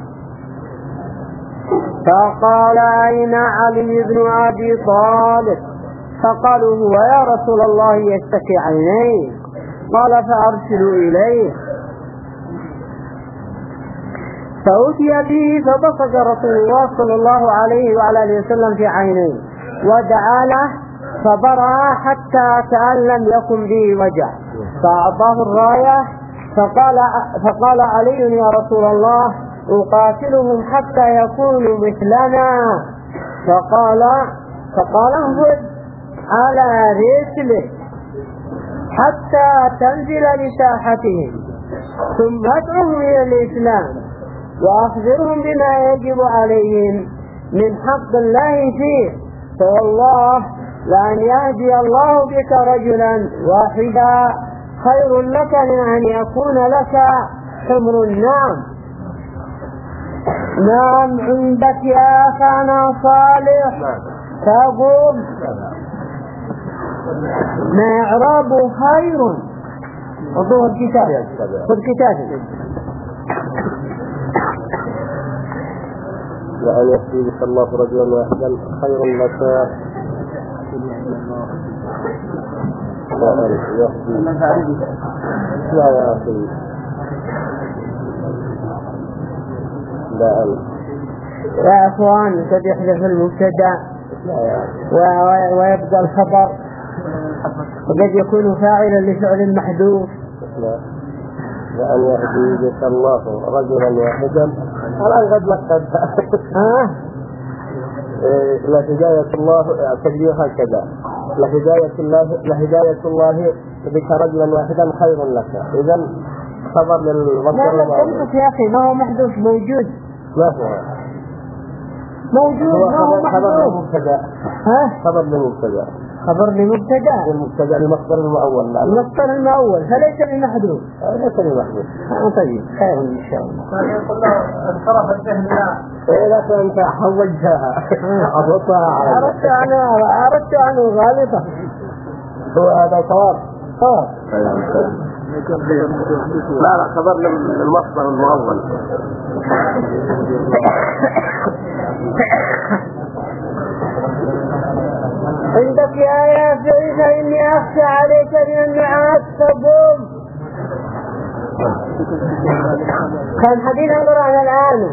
فقال أين علي بن أبي طالب؟ فقالوا هو يا رسول الله يشتكي عينيه. قال فأرسلوا إليه. فأتي به فبصق رسول الله صلى الله عليه وعلى آله وسلم في عينيه ودعا له فبرأ حتى كأن لم يكن به وجع، فأعطاه الراية. فقال, فقال علي يا رسول الله أقاتلهم حتى يكونوا مثلنا. فقال فقال انفذ على رسله حتى تنزل لساحتهم، ثم ادعوهم إلى الإسلام وأخبرهم بما يجب عليهم من حق الله فيه، فوالله لأن يهدي الله بك رجلا واحدا خير لك من أن يكون لك حمر النعم. نعم. عندك يا أخانا صالح تقول ما إعرابه خير. وضوه الكتاب خذ كتابه. وأن يهدي بك الله رجلا واحدا خير لك وأن يهدي. لا يا أخي لا أن يا أخوان قد يحدث المبتدأ ويبقى الخبر، وقد يكون فاعلا لفعل محذوف. لأن يهدي بك الله رجلا واحدا. الآن قد لقد لهداية الله تجري هكذا: لهداية الله لهداية الله بك رجلا واحدا خير لك. إذا خبر للمصدر. لا تنقص يا أخي، ما هو محذوف، موجود. ما هو موجود. ما هو خبر للمبتدأ. ها؟ خبر للمبتدأ. خبر لمبتدأ. المبتدأ المصدر المؤول. المصدر المؤول فليس بمحذوف. ليس بمحذوف. طيب خير إن شاء الله. انصرف الذهن. إيه لا أنت حوجها أضبطها. أردت أنا أردت أن أغالطه. هو هذا صواب. صواب. لا لا خبر للمصدر المؤول. عندك يا يا سعيد إني أخشى عليك من النعاس فقوم. كان حديث أمرنا الآن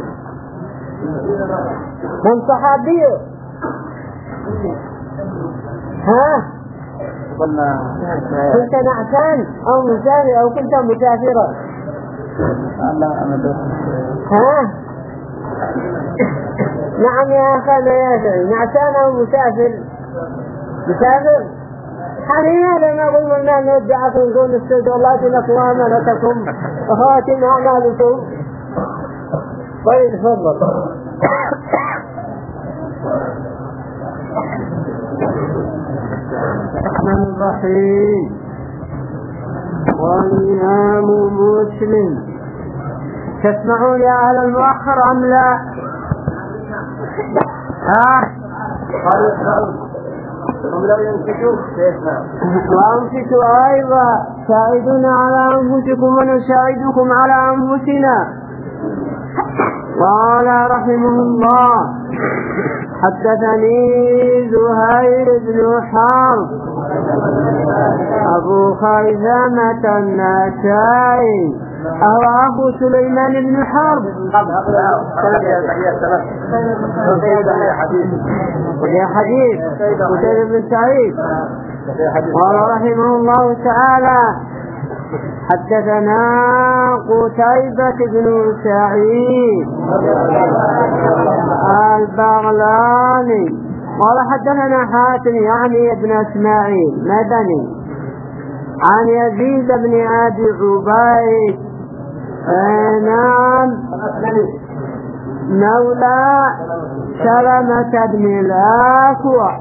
من صحابيه. ها؟ كنت نعسان أو مسافر أو كنت مسافرا؟ ها نعم يا أخانا ياسر نعسانا ومسافر مسافر حاليا لما قلنا أن نرجعكم نقول نستودع الله لكم وأمانتكم أخواتي أعمالكم. طيب تفضل. الرحمن الرحيم. والإمام مسلم. تسمعون يا أهل المؤخر أم لا؟ ها؟ وأنفتوا أيضا ساعدونا على أنفسكم ونساعدكم على أنفسنا. قال رحمه الله حدثني زهير بن حرب أبو خيثمة النسائي أهو أخو سليمان بن حرب يا حديث قتيبة بن سعيد. قال رحمه الله تعالى حدثنا قتيبة بن سعيد البغلاني قال حدثنا حاتم يعني ابن اسماعيل مدني عن يزيد بن أبي عبيد نعم مولى سلمة بن الأكوع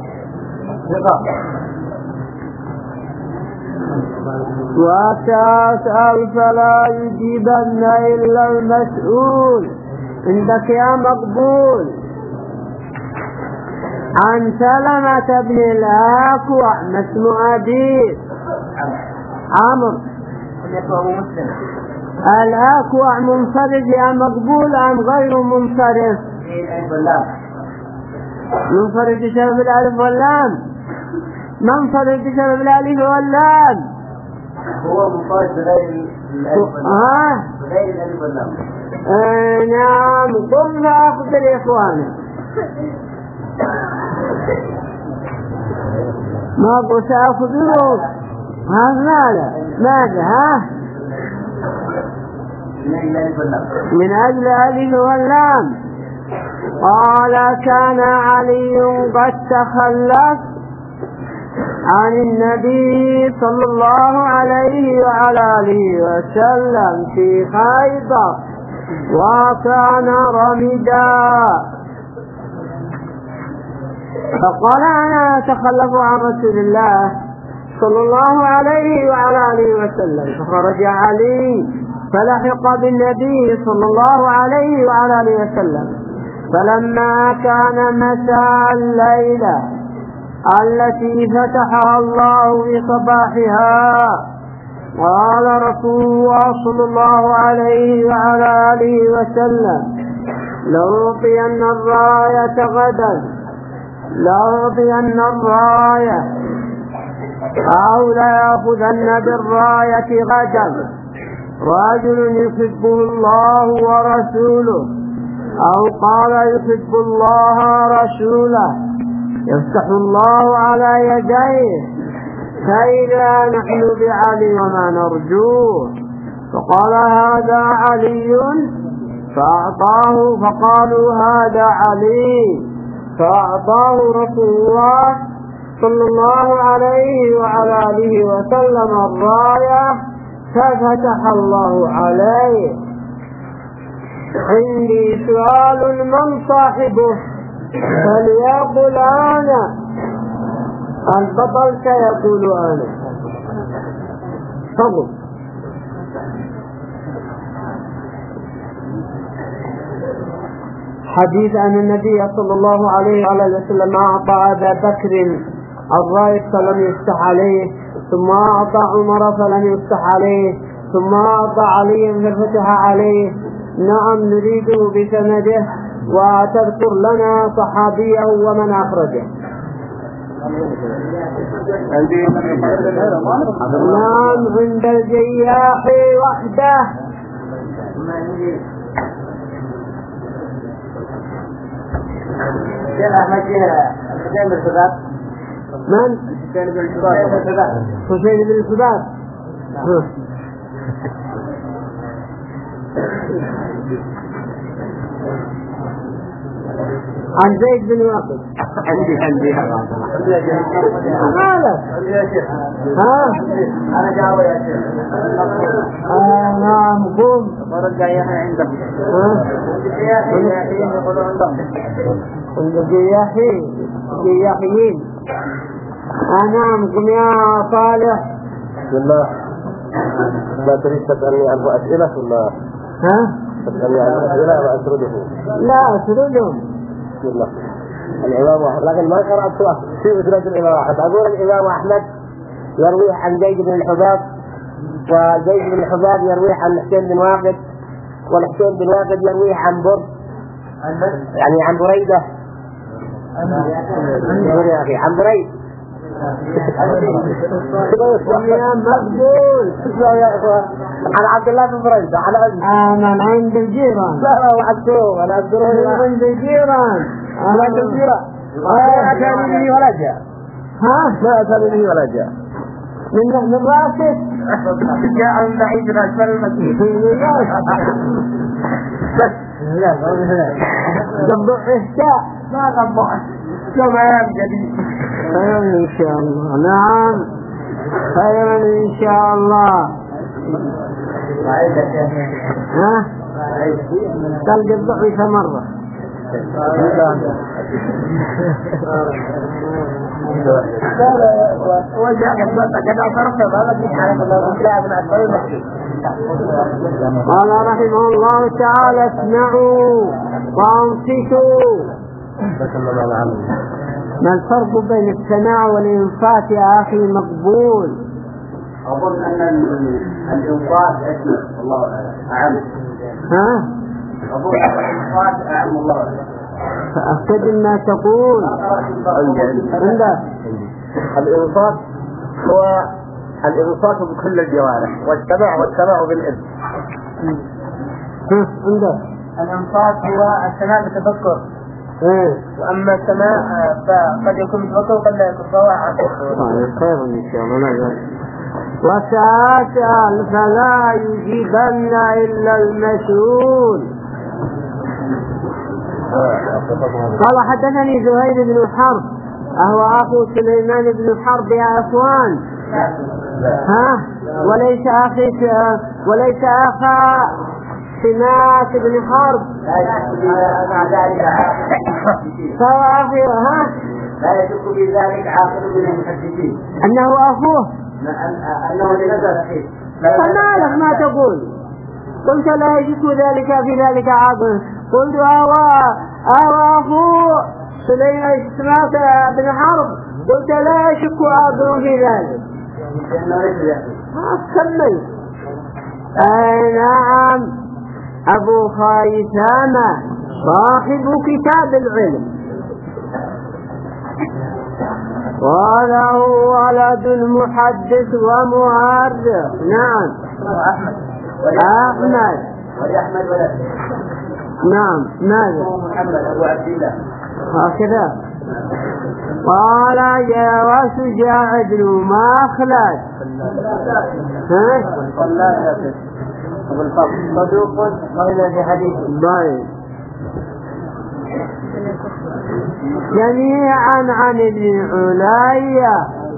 وتسأل فلا يجيبن إلا المسؤول عندك يا مقبول. عن سلمة بن الأكوع ما اسم أبيه؟ عمرو. الأكوع منفرد يا مقبول أم غير منفرد؟ منفرد بسبب الألف واللام. منفرد بسبب الألف واللام. هو منفرد بغير الألف واللام. بغير الألف واللام. نعم قم فأخبر إخوانا. ما قلت أخبروا هذا ماذا ها؟ من أجل ألف واللام. قال كان علي قد تخلف عن النبي صلى الله عليه وعلى آله وسلم في خيبر وكان رمدا فقال أنا أتخلف عن رسول الله صلى الله عليه وعلى آله وسلم. فخرج علي فلحق بالنبي صلى الله عليه وعلى آله وسلم. فلما كان مساء الليلة التي فتحها الله في صباحها قال رسول الله صلى الله عليه وعلى آله وسلم لأعطين الراية غدا لأعطين الراية أو ليأخذن بالراية غدا رجل يحبه الله ورسوله أو قال يحب الله ورسوله يفتح الله على يديه فإذا نحن بعلي وما نرجوه. فقال هذا علي فأعطاه فقالوا هذا علي فأعطاه رسول الله صلى الله عليه وعلى آله وسلم الراية ففتح الله عليه. عندي سؤال من صاحبه فليقل أنا. البطل سيقول أنا. تفضل. حديث أن النبي صلى الله عليه وعلى وسلم أعطى أبا بكر الراية فلم يفتح عليه ثم أعطى عمر فلم يفتح عليه ثم أعطى علي ففتح عليه. نعم نريده بسنده وتذكر لنا صحابيه ومن أخرجه. نعم عند الجياح وحده. من؟ حسين بن الحباب. حسين بن الحباب. عن زيد بن واقد. عندي عندي ماذا؟ ها؟ أنا جاوب يا شيخ. آه نعم قوم. مرة جاية عندك. ها؟ جياحين يقولون عندك. عند جياحين جياحين. آه نعم قم يا صالح. بسم الله. لا تريد تسألني عنه أسئلة ولا؟ ها؟ تسألني عنه أسئلة وأسرده. لا أسردهم. بسم الله. الإمام أحمد، لكن ما قرأت في أسرة الإمام أحمد. أقول الإمام أحمد يرويه عن زيد بن الحباب، وزيد بن الحباب يرويه عن حسين بن واقد، والحسين بن واقد يرويه عن برد، يعني عن بريدة. يا أخي عن بريد. يا مقبول. عن عبد الله بن بريدة على أجل. أنا عند الجيران. لا لا وعدته أنا أذكره عند الجيران. أنا عند الجيران. ما أتاني به ولا جاء. ها؟ ما أتاني به ولا جاء. من من راسك. جاء من بعيد من أسفل المسجد. بس. لا لا. ضبع إحساء. ما ضبع. تمام جديد. خيرا إن شاء الله. نعم. خيرا إن شاء الله. ها؟ قلب الضعيف مرة. قال رحمه الله تعالى اسمعوا وانصتوا. ما الفرق بين السماع والإنصات يا أخي مقبول؟ أظن أن الإنصات أشمل الله أعلم. ها؟ أظن أن الإنصات أعلم الله أعلم. فأكد ما تقول. عندك الإنصات هو الإنصات بكل الجوارح، والسماع والسماع بالإذن. عندك الإنصات هو السماع بتفكر. ايه. وأما السماع فقد يكون بتفكر وقد لا يكون فهو عن طيب خير إن شاء الله. لا وسأسأل فلا يجيبن إلا المسؤول. قال حدثني زهير بن حرب أهو أخو سليمان بن حرب يا أخوان. ها؟ وليس أخي وليس أخا سماك بن حرب. فهو أخي. ها؟ لا يشك في ذلك عاقل من المحدثين أنه أخوه. أنه لنزل فيه. فما لك ما تقول؟ قلت لا يشك ذلك في ذلك عاقل. قلت أهو أخوه سليمان سماك بن حرب. قلت لا يشك عاقل في ذلك. كمل. أي نعم. أبو خيثامة صاحب كتاب العلم وله ولد محدث ومؤرخ. نعم. أحمد. أحمد. ولأحمد ولد. نعم. ماذا؟ محمد أبو عبد الله. هكذا. قال يا وشجاع بن مخلد. ها؟ صدوق قال في حديث. طيب. جميعا عن ابن عليا.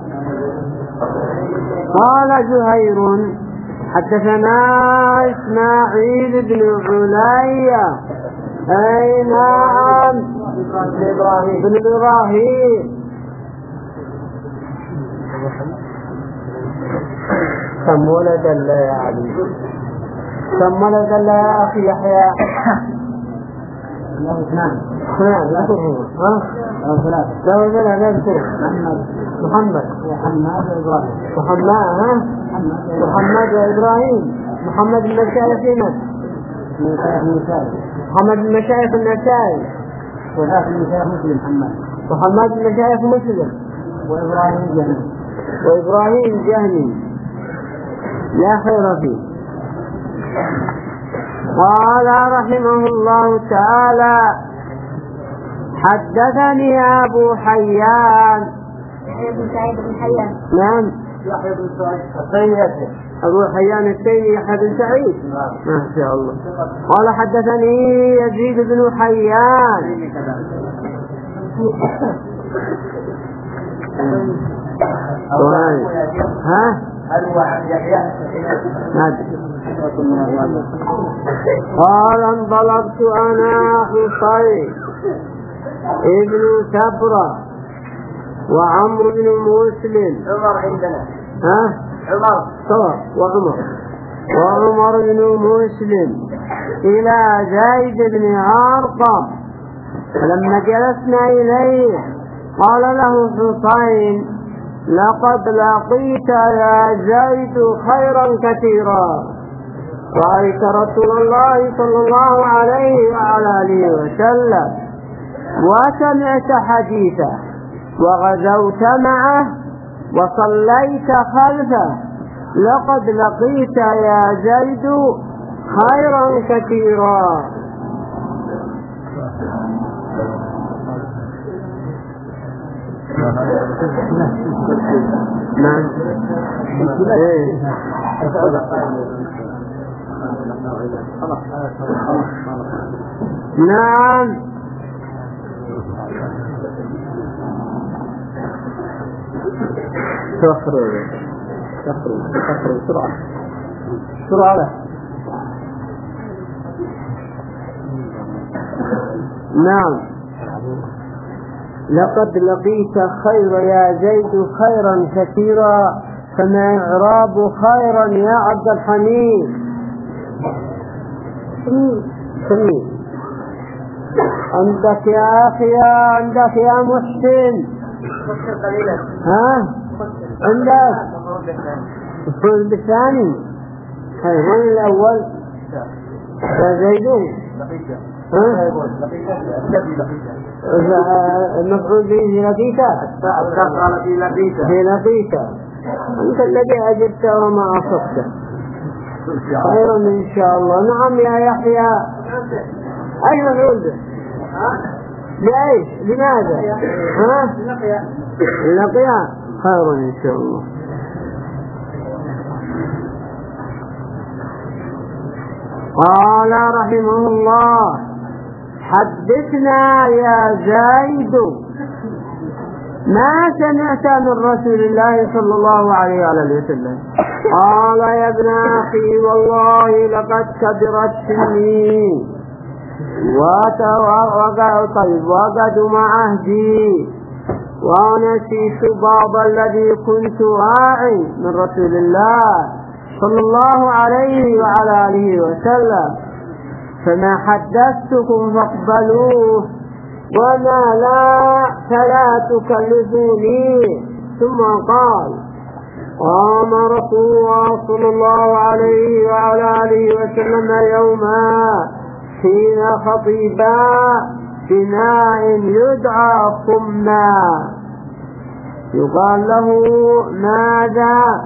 قال زهير حدثنا إسماعيل بن عليا. أي نعم. بن إبراهيم. كم ولد الله يا علي؟ كم ولد الله يا أخي يحيى؟ له اثنان. اثنان. ذكرهم. ها؟ له ثلاثة. له ثلاثة. ذكر. محمد. محمد. وحماد وإبراهيم. محمد. ها؟ محمد وإبراهيم. محمد بن مشايخ من؟ محمد بن مشايخ النسائي. وذاك المشايخ مسلم محمد. محمد بن مشايخ مسلم. وإبراهيم جهني. وإبراهيم جهني. لا خير فيه. قال رحمه الله تعالى حدثني أبو حيان. ابن سعيد بن حيان. نعم. يحيى بن سعيد أبو حيان التيمي يحيى بن سعيد. ما شاء الله. قال حدثني يزيد بن حيان ها هل هو عن يحيى؟ قال انطلقت أنا حصين ابن سبرة وعمرو بن مسلم. عمر عندنا. ها؟ عمر. صور وعمر وعمر بن مسلم إلى زيد بن أرقم. فلما جلسنا إليه قال له حصين: لقد لقيت يا زيد خيرا كثيرا، رأيت رسول الله صلى الله عليه وعلى آله وسلم وسمعت حديثه وغزوت معه وصليت خلفه، لقد لقيت يا زيد خيرا كثيرا. نعم. نعم. تفرغ تفرغ تفرغ بسرعة بسرعة. نعم. لقد لقيت خير يا زيد خيرا كثيرا، فما إعراب خيرا يا عبد الحميد؟ سمين عندك يا أخي، عندك يا محسن. ها عندك الفعل بالثاني. هاي وين الأول؟ يا زيدون. ها المفعول به في لقيته. في لقيته أنت الذي أجبت وما أصبته. خيرا إن شاء الله. نعم يا يحيى. أين مفعول به؟ لأيش؟ لماذا؟ ها؟ لقيا. خيرا إن شاء الله. قال رحمه الله: حدثنا يا زيد ما سمعت من رسول الله صلى الله عليه وآله وسلم. قال: يا ابن أخي والله لقد كبرت سني وقد مع عهدي ونسيت بعض الذي كنت أعي من رسول الله صلى الله عليه وعلى آله وسلم، فما حدثتكم فاقبلوه وما لا فلا تكلفوني. ثم قال: قام رسول الله صلى الله عليه وعلى آله وسلم يوما حين خطيبا بناء يدعى قمنا يقال له ماذا؟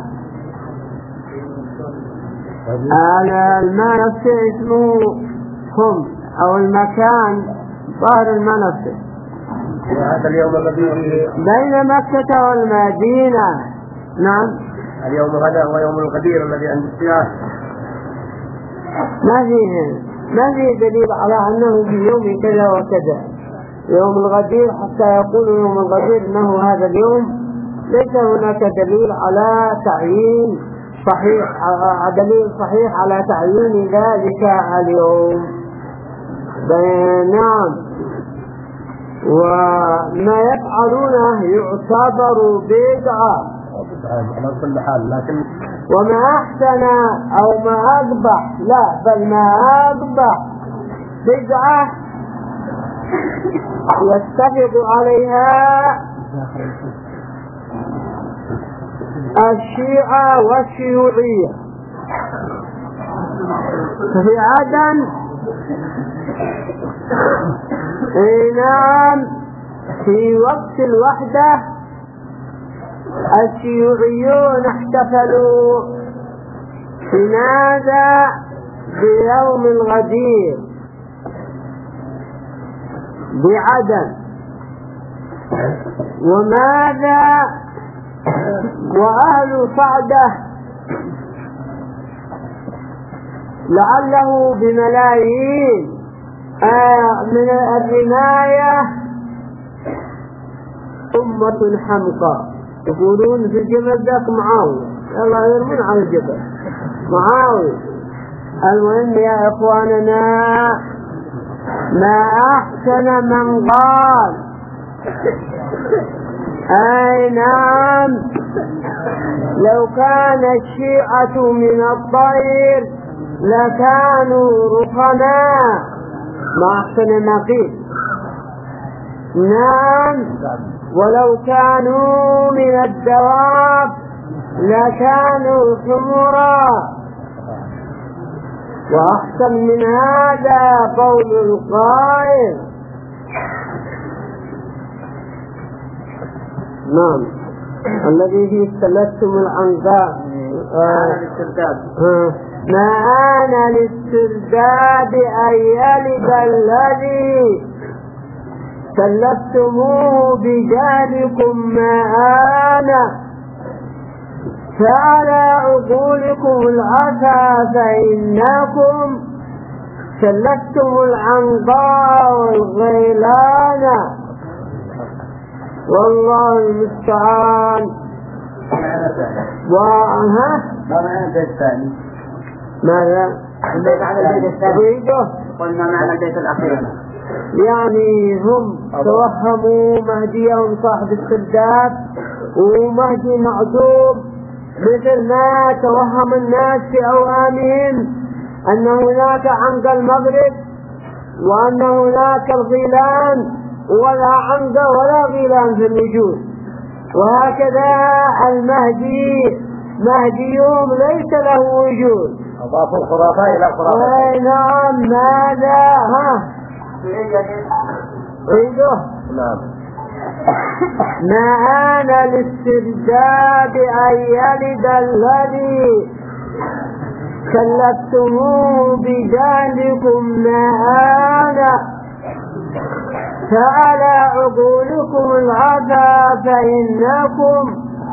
أنا الماء نفسه اسمه خم أو المكان ظهر الماء نفسه. هذا اليوم الذي بين مكة والمدينة. نعم. اليوم غدا هو يوم الغدير الذي عند السياح. ما فيه ما فيه دليل على أنه في يوم كذا وكذا يوم الغدير حتى يقول يوم الغدير أنه هذا اليوم. ليس هناك دليل على تعيين صحيح دليل صحيح على تعيين ذلك اليوم. نعم. وما يفعلونه يعتبر بدعة على كل حال، لكن وما أحسن أو ما أقبح، لا بل ما أقبح بدعة يتفق عليها الشيعة والشيوعية. ففي عدن نعم في وقت الوحدة الشيوعيون احتفلوا في ماذا؟ بيوم الغدير بعدن. وماذا وأهل صعدة لعله بملايين آه من الرماية أمة حمقى. يقولون في الجبل ذاك معاوية، يلا يرمون على الجبل معاوية. المهم يا إخواننا ما أحسن من قال أي نعم لو كان الشيعة من الطير لكانوا رقماء، ما أحسن ما قيل. نعم ولو كانوا من الدواب لكانوا حمرا. وأحسن من هذا قول القائل نعم الذي فيه استلتم العنزاء ما آن للسرداب أن يلد الذي سلفتموه بجهلكم ما آن فعلى عقولكم العسى فإنكم سلفتم العنقاء والغيلان والله المستعان. وها ما معنى البيت الثاني؟ ماذا؟ البيت على البيت الثاني قلنا معنى البيت الأخير يعني هم توهموا مهديهم صاحب السرداب ومهدي معدوم، مثل ما توهم الناس في أوهامهم أن هناك عنق المغرب وأن هناك الغيلان، ولا عنق ولا غيلان في الوجود. وهكذا المهدي مهديهم ليس له وجود. أضافوا الخرافة إلى الخرافة. أي نعم ماذا ها عيده نعم ما آن للسرداب أن يلد الذي كلفتموه بجهلكم ما آن فعلى عقولكم العذاب فإنكم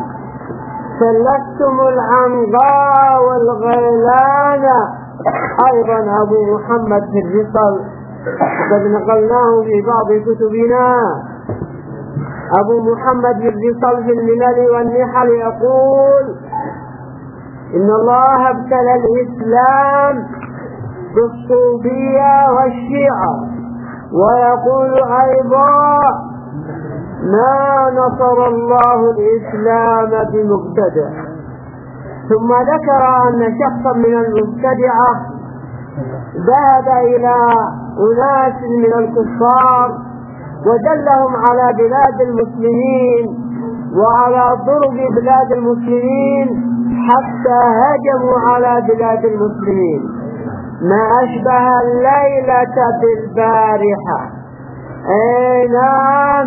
سلفتم العنقاء والغيلان. أيضا أبو محمد في الرسل قد نقلناه في بعض كتبنا، أبو محمد في الرسل في الملل والنحل يقول إن الله ابتلى الإسلام بالصوفية والشيعة. ويقول أيضا ما نصر الله الإسلام بمبتدع. ثم ذكر أن شخصا من المبتدعة ذهب إلى أناس من الكفار ودلهم على بلاد المسلمين وعلى طرق بلاد المسلمين حتى هجموا على بلاد المسلمين، ما أشبه الليلة بالبارحة. أي نعم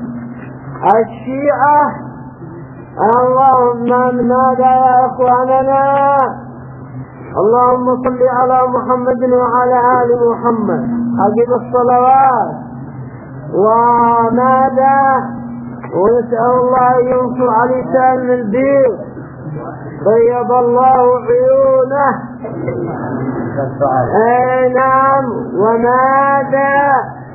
الشيعة اللهم ماذا يا أخواننا اللهم صل على محمد وعلى آل محمد أجب الصلوات. وماذا ونسأل الله أن ينصر على لسان البيض بيض الله عيونه. أي نعم وماذا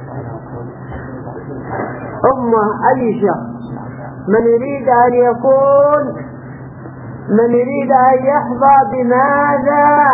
أمة أي شخص من يريد أن يكون من يريد أن يحظى بماذا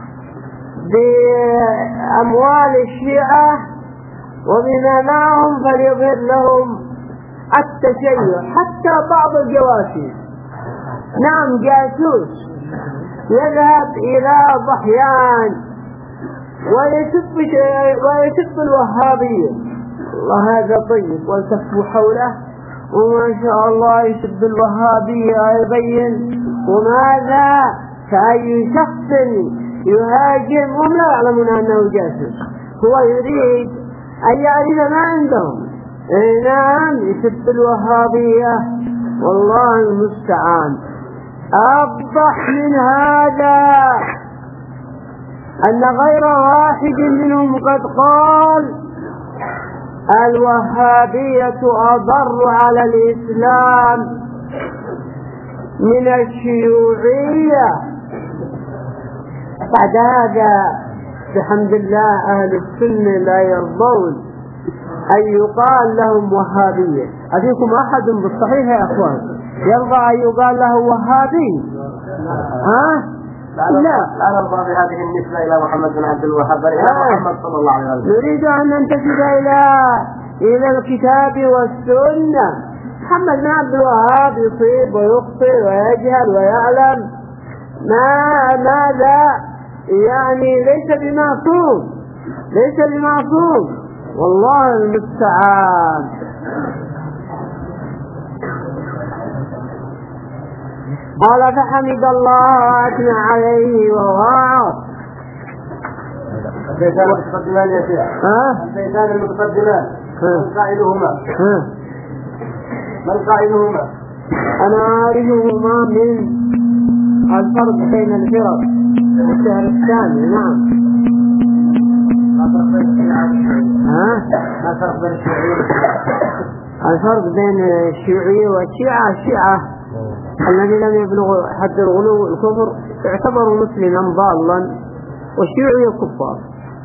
بأموال الشيعة وبما معهم فليظهر لهم التشيع. حتى بعض الجواسيس نعم جاسوس يذهب إلى ضحيان ويسب ويسب الوهابية، الله هذا طيب والتفوا حوله وما شاء الله يسب الوهابية يبين وماذا فأي شخص يهاجم وهم لا يعلمون أنه جاسوس، هو يريد أن يعرف ما عندهم. نعم يسب الوهابية والله المستعان. أوضح من هذا أن غير واحد منهم قد قال الوهابية أضر على الإسلام من الشيوعية. بعد هذا بحمد الله أهل السنة لا يرضون أن يقال لهم وهابية. أبيكم أحد بالصحيح يا أخوان يرضى أن يقال له وهابي؟ ها؟ لا لا نرضى بهذه النسبة إلى محمد بن عبد الوهاب بل إلى محمد صلى الله عليه وسلم. نريد أن ننتسب إلى إلى الكتاب والسنة. محمد بن عبد الوهاب يصيب ويخطئ ويجهل ويعلم ما ماذا يعني ليس بمعصوم ليس بمعصوم والله المستعان. قال فحمد الله وأثنى عليه ووعظ. البيتان المتقدمان يا شيخ. ها؟ البيتان المتقدمان من قائلهما؟ ها؟ من قائلهما؟ أنا أعرفهما من الفرق بين الفرق الشهر الثاني. نعم. ها؟ ما الفرق بين الشيوعية؟ الفرق بين الشيوعية والشيعة الشيعة الذي لم يبلغ حد الغلو الكفر اعتبروا مسلما ضالا والشيوعية كفار.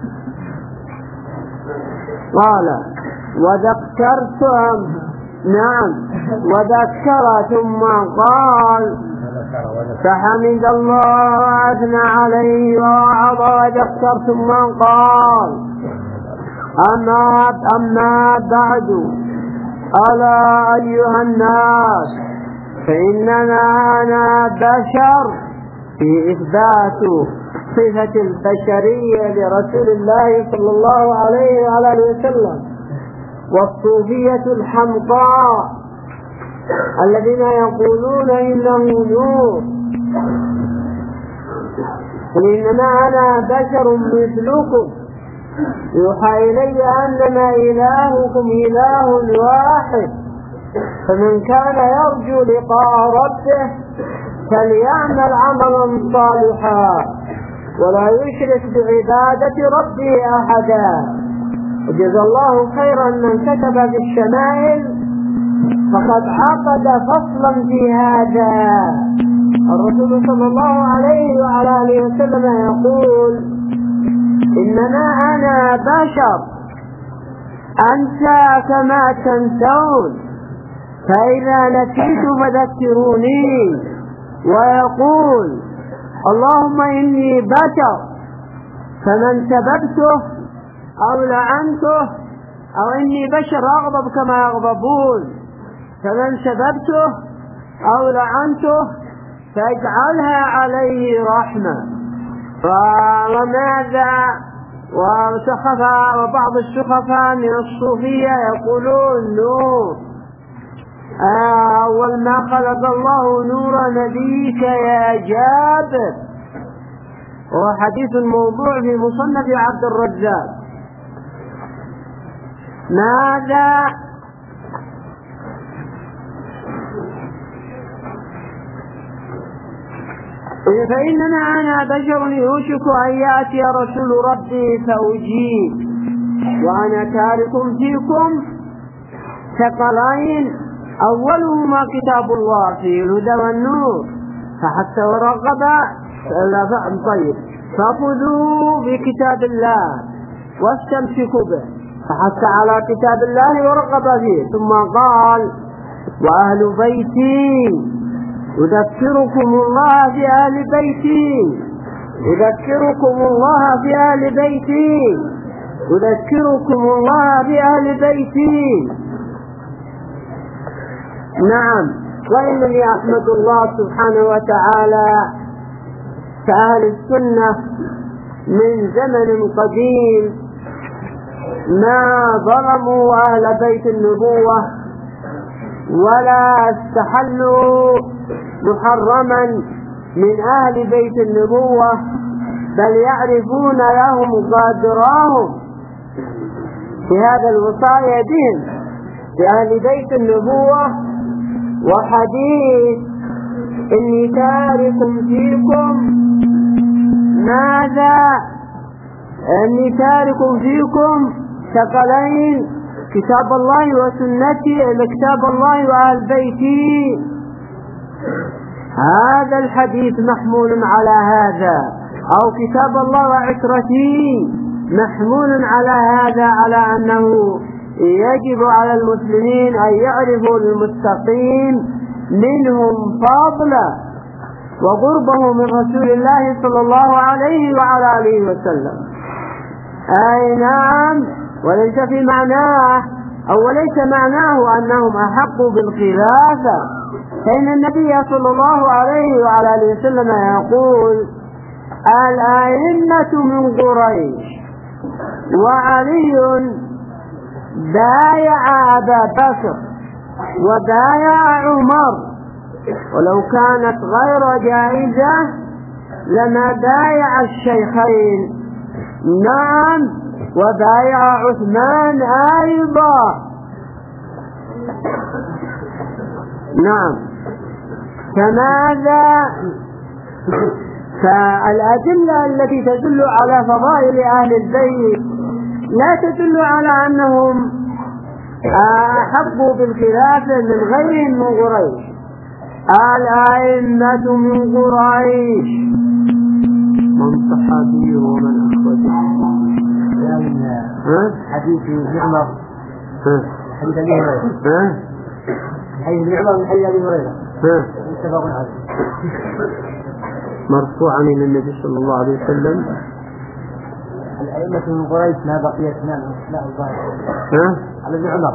قال وذكرتهم. نعم وذكر ثم قال فحمد الله وأثنى عليه ووعظ وذكر ثم قال أما أما بعد ألا أيها الناس فإننا أنا بشر في إثبات صفة البشرية لرسول الله صلى الله عليه وعلى وسلم. والصوفية الحمقاء الذين يقولون إنه نور قل إنما أنا بشر مثلكم يوحى إلي أنما إلهكم إله واحد فمن كان يرجو لقاء ربه فليعمل عملا صالحا ولا يشرك بعبادة ربه أحدا. وجزى الله خيرا من كتب في الشمائل فقد عقد فصلا في هذا. الرسول صلى الله عليه وعلى آله وسلم يقول إنما أنا بشر أنسى كما تنسون فإذا نسيت فذكروني. ويقول اللهم إني بشر فمن سببته أو لعنته أو إني بشر أغضب كما يغضبون فمن سببته أو لعنته فاجعلها عليه رحمة. وماذا وسخفاء وبعض السخفاء من الصوفية يقولون نور أول ما خلق الله نور نبيك يا جابر وهو حديث موضوع في مصنف عبد الرزاق. ماذا فإنما أنا بشر يوشك أن يأتي رسول ربي فأجيب وأنا تارك فيكم ثقلين أولهما كتاب الله فيه الهدى والنور فحتى ورغب طيب فخذوا بكتاب الله واستمسكوا به فحتى على كتاب الله ورغب فيه. ثم قال وأهل بيتي يذكركم الله بأهل بيتي يذكركم الله بأهل بيتي يذكركم الله بأهل بيتي. نعم. وإنني أحمد الله سبحانه وتعالى فأهل السنة من زمن قديم ما ظلموا أهل بيت النبوة ولا استحلوا محرما من أهل بيت النبوة بل يعرفون لهم قدرهم في هذا الوصايا بهم بأهل بيت النبوة. وحديث إني تارك فيكم ماذا إني تارك فيكم ثقلين كتاب الله وسنتي كتاب الله وأهل بيتي. هذا الحديث محمول على هذا، أو كتاب الله وعترته محمول على هذا، على أنه يجب على المسلمين أن يعرفوا المستقيم منهم فضلا وقربه من رسول الله صلى الله عليه وعلى آله وسلم. أي نعم، وليس في معناه أو وليس معناه أنهم أحقوا بالخلافة، فإن النبي صلى الله عليه وعلى آله وسلم يقول: الأئمة من قريش، وعلي بايع أبا بكر وبايع عمر، ولو كانت غير جائزة لما بايع الشيخين. نعم، وبايع عثمان أيضا. نعم، فماذا؟ فالأدلة التي تدل على فضائل أهل البيت لا تدل على أنهم أحبوا بالخلافة من غيرهم من قريش. الأئمة من قريش، من صحابي ومن أخرجه؟ حديث عمر، حديث أبي هريرة، حديث عمر من حديث أبي هريرة متفق عليه مرفوعا إلى النبي صلى الله عليه وسلم: الأئمة من قريش ما بقي اثنان لا الظاهر على ابن عمر.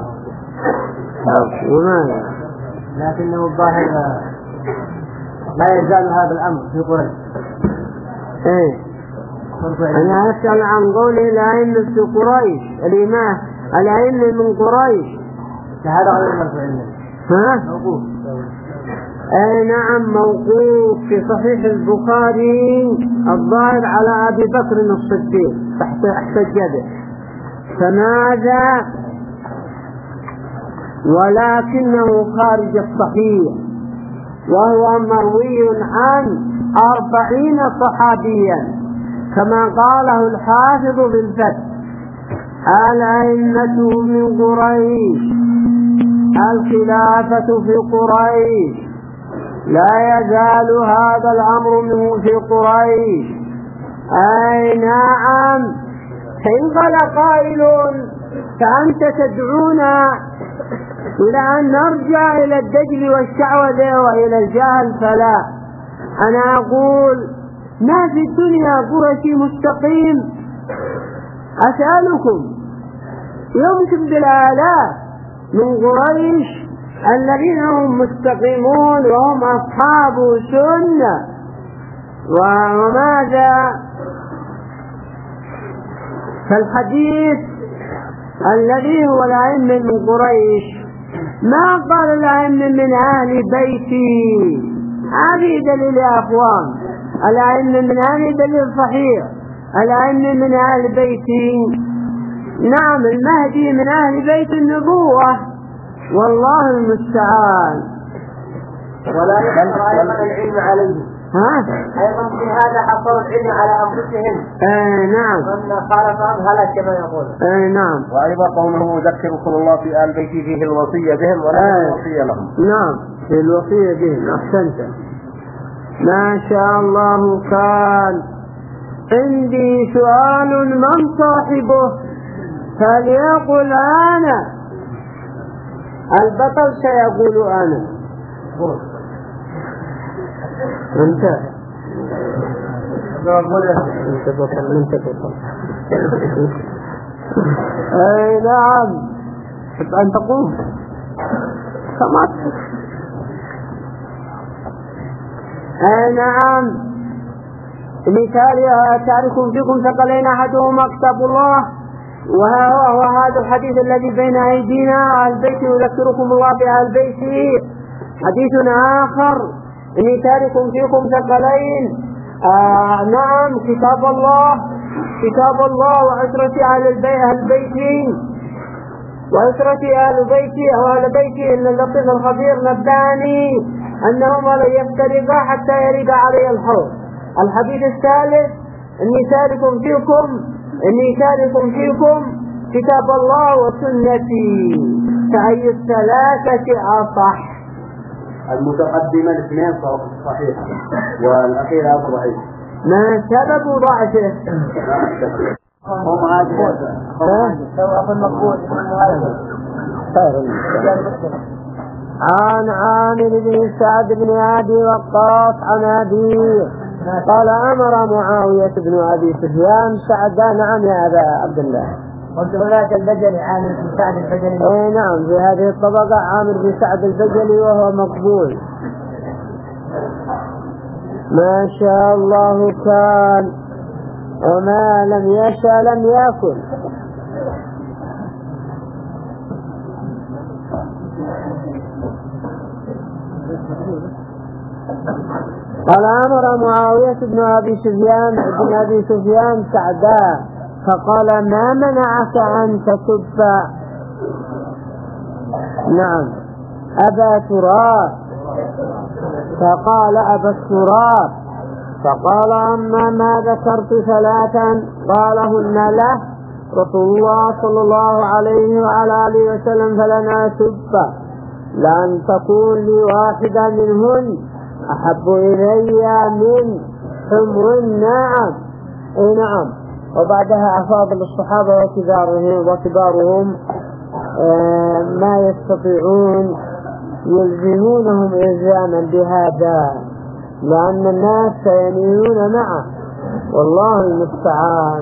وماذا؟ لكنه الظاهر لا يزال هذا الأمر في قريش. ايه، أنا أسأل عن قول الأئمة في قريش، الإمام الأئمة من قريش، هذا غير مرفوع. ها؟ موقوف. اي نعم، موقوف في صحيح البخاري الظاهر على أبي بكر الصديق تحت احتج به. فماذا؟ ولكنه خارج الصحيح، وهو مروي عن أربعين صحابيا كما قاله الحافظ بالفتح: الأئمة من قريش، الخلافة في قريش، لا يزال هذا الأمر منه في قريش. أي نعم، فإن قال قائل: فأنت تدعونا إلى أن نرجع إلى الدجل والشعوذة وإلى الجهل، فلا. أنا أقول: ما في الدنيا قرشي مستقيم؟ أسألكم، يمكن بالآلاف من قريش الذين هم مستقيمون وهم أصحاب سنة. وماذا؟ فالحديث الذي هو الأئمة من قريش ما قال الأئمة من أهل بيتي. هذه دليل يا أخوان، الأئمة من أهل دليل صحيح، الأئمة من أهل بيتي. نعم، المهدي من أهل بيت النبوة، والله المستعان. ولا يحصل أيضا العلم عليه. ها؟ أيضا في هذا حصل العلم على أنفسهم. آه نعم. وأن خالفهم هلك كما يقول. آه نعم. وأيضا قوله: ذكركم الله في آل بيتي فيه الوصية بهم ولا آه. الوصية لهم. نعم، في الوصية بهم. أحسنت، ما شاء الله. كان عندي سؤال: من صاحبه؟ فليقل أنا. البطل سيقول أنا. أنت أنت بطل، أنت بطل. أي نعم، تحب أن تقوم كما تحب. أي نعم، مثال تاركم فيكم ثقلين أحدهما كتاب الله، وهو هذا الحديث الذي بين أيدينا: أهل بيتي يذكركم الله بأهل بيتي. حديث آخر: إني تارك فيكم ثقلين. آه نعم، كتاب الله، كتاب الله وعشرة أهل البيت، أهل بيتي وعشرة أهل بيتي أو أهل بيتي. إن اللطيف الخبير نبأني أنهما لن يفترقا حتى يرد علي الحوض. الحديث الثالث: إني تارك فيكم إني تارك فيكم كتاب الله وسنتي، فأي الثلاثة أصح؟ المتقدمة الاثنين صحيحة والأخيرة ضعيفة. ما سبب ضعفه؟ هو مهاجر لو أقول مقبول عن عامر بن سعد بن أبي وقاص عن أبيه قال أمر معاوية بن أبي سفيان سعدا. نعم يا أبا عبد الله. قلت هناك البجلي عامر بن سعد البجلي. اي نعم في هذه الطبقة عامر بن سعد البجلي وهو مقبول. ما شاء الله كان وما لم يشاء لم يكن. قال أمر معاوية بن أبي سفيان بن أبي سفيان سعدا فقال ما منعك أن تسب نعم أبا تراب؟ فقال أبا التراب. فقال أما ما ذكرت ثلاثا قالهن له رسول الله صلى الله عليه وعلى آله وسلم فلنا سب لأن تكون لي واحدة منهن أحب إلي من حمر النعم. أي نعم. وبعدها أفاضل الصحابة وكبارهم وكبارهم آه ما يستطيعون يلزمونهم إلزاما بهذا لأن الناس سيميلون معه والله المستعان.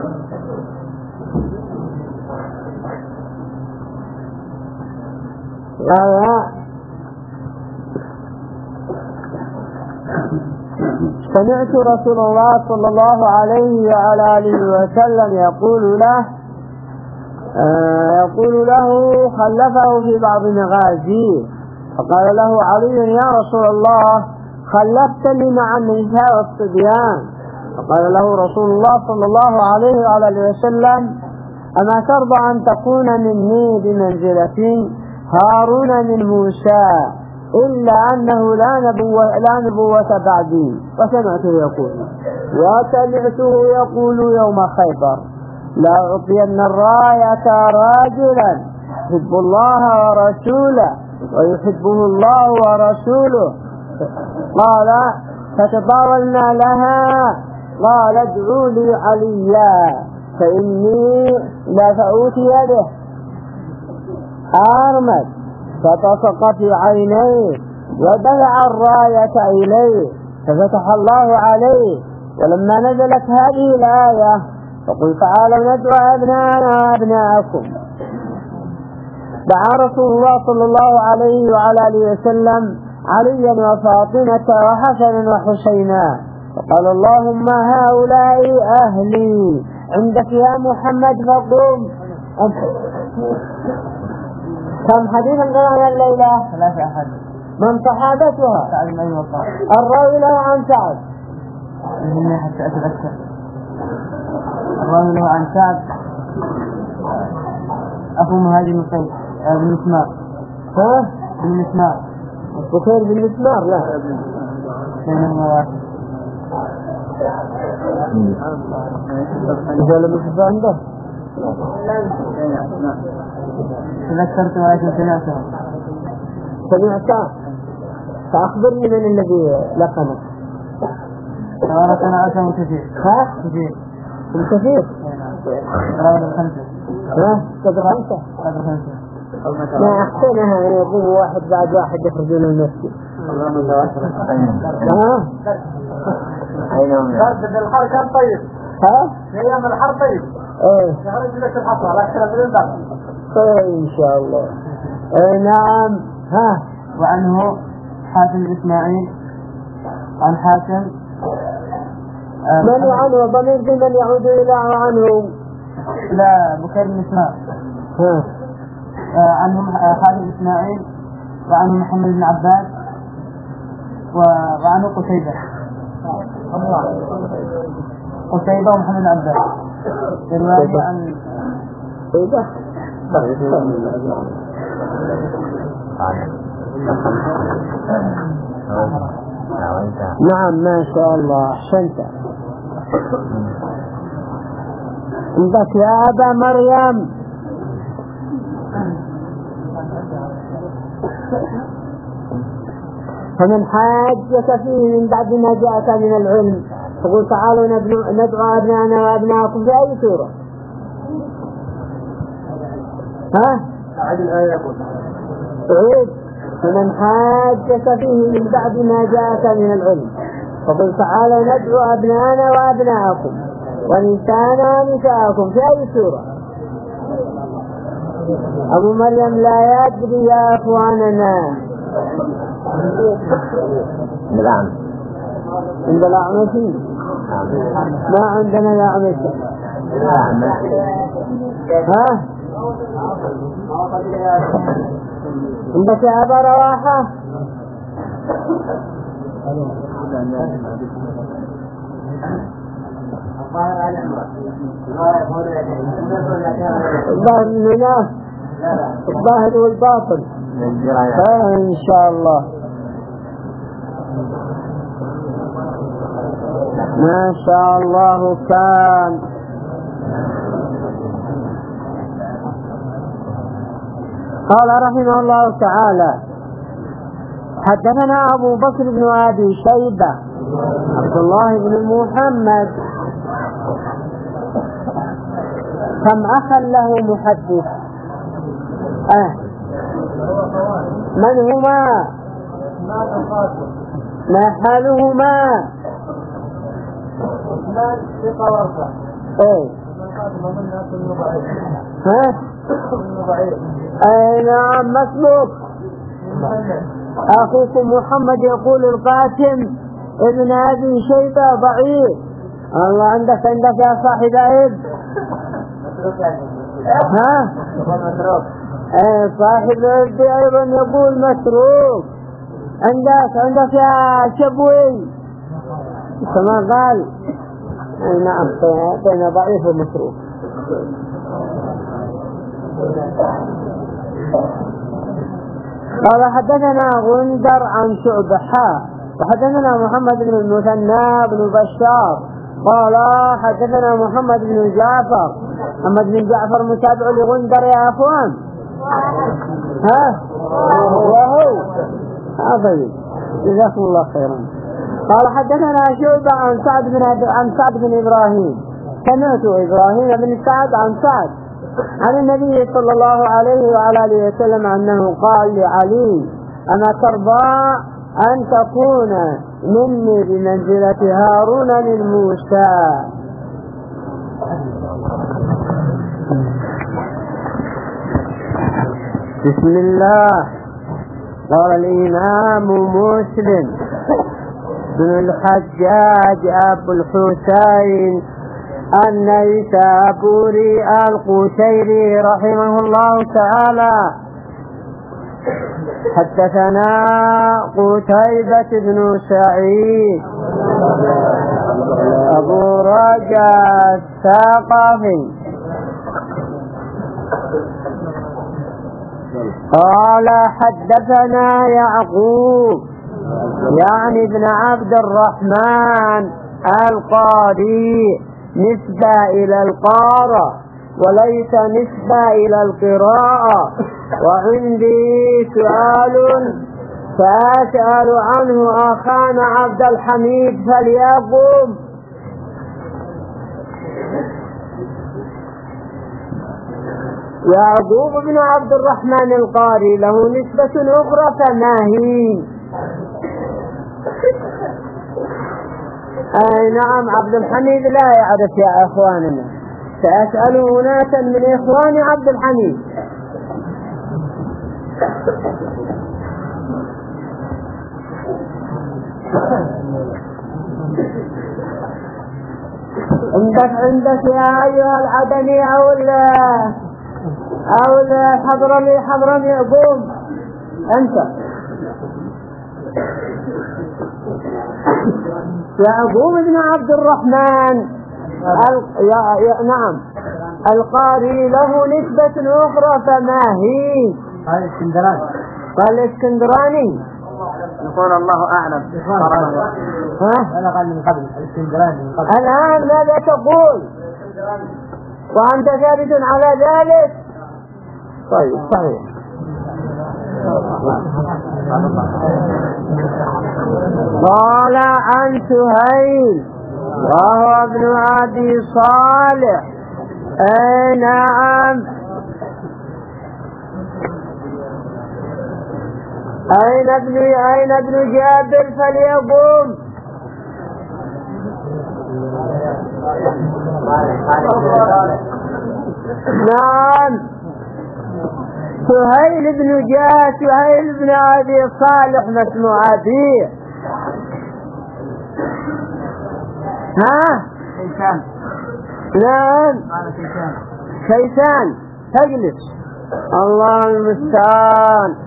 لا سمعت رسول الله صلى الله عليه وعلى آله وسلم يقول له آه يقول له خلفه في بعض مغازيه فقال له علي يا رسول الله خلفتني مع النساء والصبيان. فقال له رسول الله صلى الله عليه وعلى آله وسلم أما ترضى أن تكون مني بمنزلة هارون من موسى إلا أنه لا نبوة, لا نبوة بعدي. وسمعته يقول وسمعته يقول يوم خيبر لا أعطين الراية راجلا يحب الله ورسوله ويحبه الله ورسوله. قال فتطاولنا لها قال ادعوا لي عليا فإني لا فأوتي يده أرمد فتصق في عينيه ودفع الراية إليه ففتح الله عليه. ولما نزلت هذه الآية فقل تعالوا ندعو أبناءنا وأبناءكم دعا رسول الله صلى الله عليه وعلى آله وسلم عليا وفاطمة وحسنا وحسينا فقال اللهم هؤلاء أهلي عندك يا محمد فقم. كم حديثا قرأنا الليلة؟ ثلاثة أحد. من صحابتها؟ سعد بن أبي وقاص. الراوي له عن سعد. إني حتى أتذكر. الراوي له عن سعد أخو مهاجر بن قيس بن مسمار. ها؟ بن مسمار. بكير بن مسمار لا. بينهما واحد. إذا لم يكن عنده. تذكرت ولكن سمعتها. سمعتها فأخبرني من الذي لقنك. تبارك أنا أسمع كثير. ها؟ كثير. كثير. قدر الخمسة. ها؟ قدر خمسة. قدر خمسة. ما أحسنها أن يقوم واحد بعد واحد يخرجون المسجد. ها؟ ضرب بالحر كان طيب. ها؟ في أيام الحر طيب. إيه. يخرج لك الحصى لكن في الباب. طيب إن شاء الله. إيه نعم. ها؟ وعنه حاتم بن إسماعيل عن حاتم من عنه ضمير من يعود إلى عنه؟ لا بكير بن إسماعيل. ها؟ عنهم حاتم بن إسماعيل وعنه محمد بن عباس وعنه قتيبة قتيبة ومحمد بن عباس رواية عن قتيبة. نعم ما شاء الله أحسنت. عندك يا أبا مريم. فمن حاجك فيه من بعد ما جاءك من العلم فقل تعالوا ندعو أبناءنا وأبناءكم بأي سورة. ها؟ أعد الآية يقول عيد. فمن حاجك فيه من بعد ما جاءك من العلم فقل تعالوا ندعو أبناءنا وأبناءكم ونساءنا ونساءكم في أي سورة. أبو مريم لا يدري يا أخواننا. نعم عند الأعمشي ما عندنا الأعمشي. ها عندك يا أبا رواحة؟ الظاهر منه الظاهر والباطل إن شاء الله. ما شاء الله كان. قال رحمه الله تعالى حدثنا أبو بكر بن أبي شيبة عبد الله بن محمد. كم أخا له محدث؟ أه من هما؟ ما حالهما؟ ايه ها؟ اي نعم مسبوق. اخوكم محمد يقول القاسم ابن ابي شيبة ضعيف. الله عندك عندك يا صاحب عيب. ها؟ اي صاحب عيب ايضا يقول متروك. عندك عندك يا شبوي كما قال. اي نعم بين ضعيف ومتروك. قال حدثنا غندر عن شعبة حا وحدثنا محمد بن المثنى بن بشار قال حدثنا محمد بن جعفر. محمد بن جعفر متابع لغندر يا اخوان. ها وهو هذا جزاكم الله خيرا. قال حدثنا شعبة عن سعد بن عن سعد بن ابراهيم. سمعت ابراهيم بن سعد عن سعد عن النبي صلى الله عليه وعلى اله وسلم انه قال لعلي اما ترضى ان تكون مني بمنزلة هارون من موسى. بسم الله. قال الإمام مسلم بن الحجاج أبو الحسين النيسابوري القشيري رحمه الله تعالى حدثنا قتيبة بن سعيد أبو رجاء الثقفي قال حدثنا يعقوب يعني ابن عبد الرحمن القاضي نسبة إلى القارة وليس نسبة إلى القراءة. وعندي سؤال سأسأل عنه أخانا عبد الحميد فليقم. يعقوب بن عبد الرحمن القاري له نسبة أخرى فما هي؟ أي نعم عبد الحميد لا يعرف يا أخواننا. سأسأل أناسا من إخوان عبد الحميد. عندك عندك يا أيها العدني أو أو الحضرمي حضرمي قوم أنت يعقوب بن عبد الرحمن ال... يا... يا... نعم القاري له نسبة أخرى فما هي؟ قال الاسكندراني. قال الاسكندراني نقول الله أعلم. ها؟ أنا قال من قبل الاسكندراني من قبل. الآن ماذا تقول؟ وأنت ثابت على ذلك؟ طيب صحيح. قال عن سهيل وهو ابن أبي صالح. أي نعم. أين ابن أين ابن جابر فليقوم. نعم سهيل بن جاء سهيل بن أبي صالح مسموع أبيه. ها شيشان. نعم شيشان. تجلس. الله المستعان.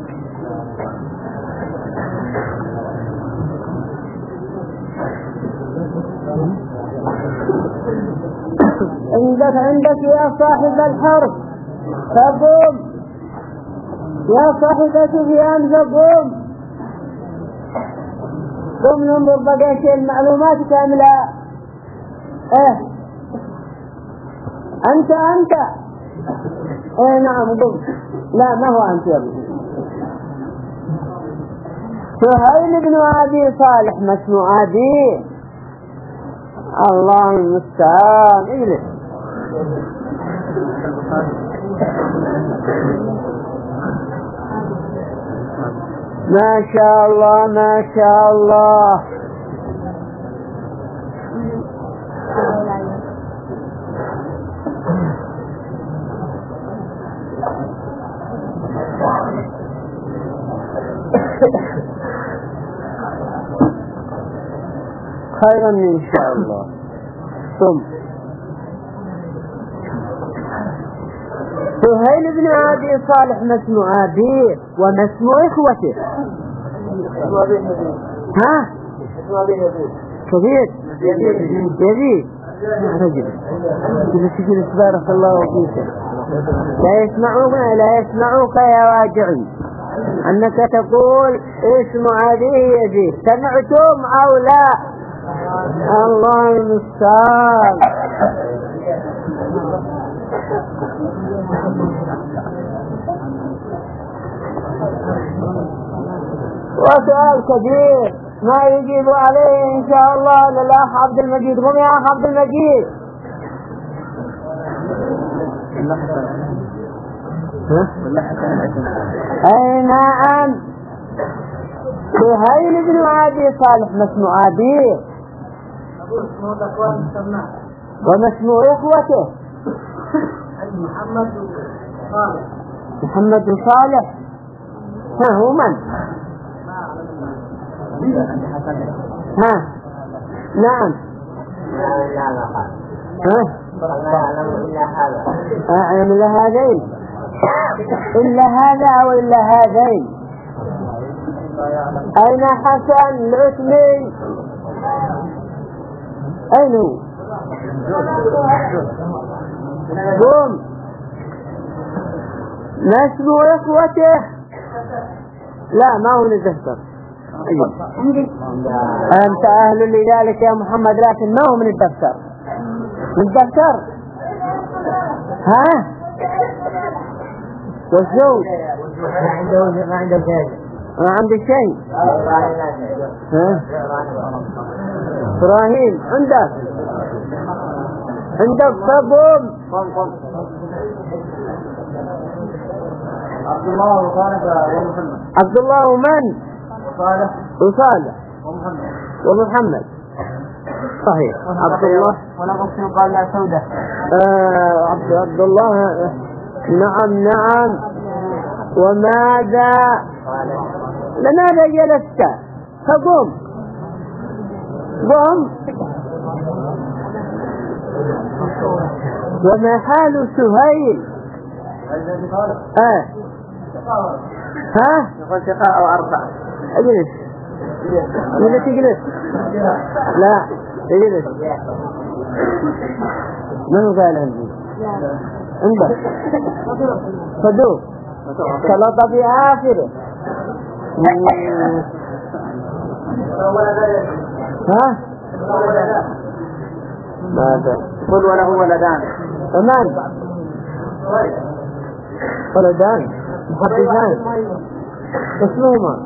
عندك عندك يا صاحب الحرب فقوم. يا صاحب سفيان فقوم. قم ننظر بقيت المعلومات كاملة. ايه انت انت ايه نعم قم. لا ما هو انت يا ابو سهيل بن ابي صالح مسموع أبيه. الله المستعان. اجلس. ما شاء الله ما شاء الله. خيرا إن شاء الله. ثم سهيل بن أبي صالح مسموع أبيه ومسموع إخوته. ها كبير يزيد رجل جلس بارك الله فيك. لا يسمعوك لا يسمعوك يا واجعي أنك تقول اسم أبيه يزيد. سمعتم أو لا؟ الله المستعان. وسؤال كبير ما يجيب عليه إن شاء الله للأخ عبد المجيد. قم يا أخ عبد المجيد. أي نعم سهيل بن أبي صالح مسموع أبيه ومسموع إخوته. محمد صالح. محمد صالح. ها هو من؟ ها نعم. ها أعلم إلا هذين إلا هذا أو إلا هذين. أين حسن العثمي؟ أين هو؟ قم. مسموع إخوته. لا ما هو الدفتر. أنت أهل لذلك يا محمد لكن ما هو من الدفتر. من الدفتر. ها والزوج ما عنده ما عنده شيء. ما عنده شيء. ها إبراهيم عندك عندك فقوم. عبد الله وصالح ومحمد. عبد الله ومن؟ وصالح وصالح ومحمد. ومحمد. صحيح. عبد الله ولا أقسم قال لا سودة. آه عبد عبد الله. نعم نعم. وماذا لماذا جلست؟ فقم قم. وما حال سهيل؟ اه ها يقول شقاء أو أربعة. اجلس. ماذا تجلس؟ لا اجلس. من قال عندي؟ عندك صدوق سلطة في آخره. ها ماذا؟ قل وله ولدان. ثمان ولدان محدثان. اسمهما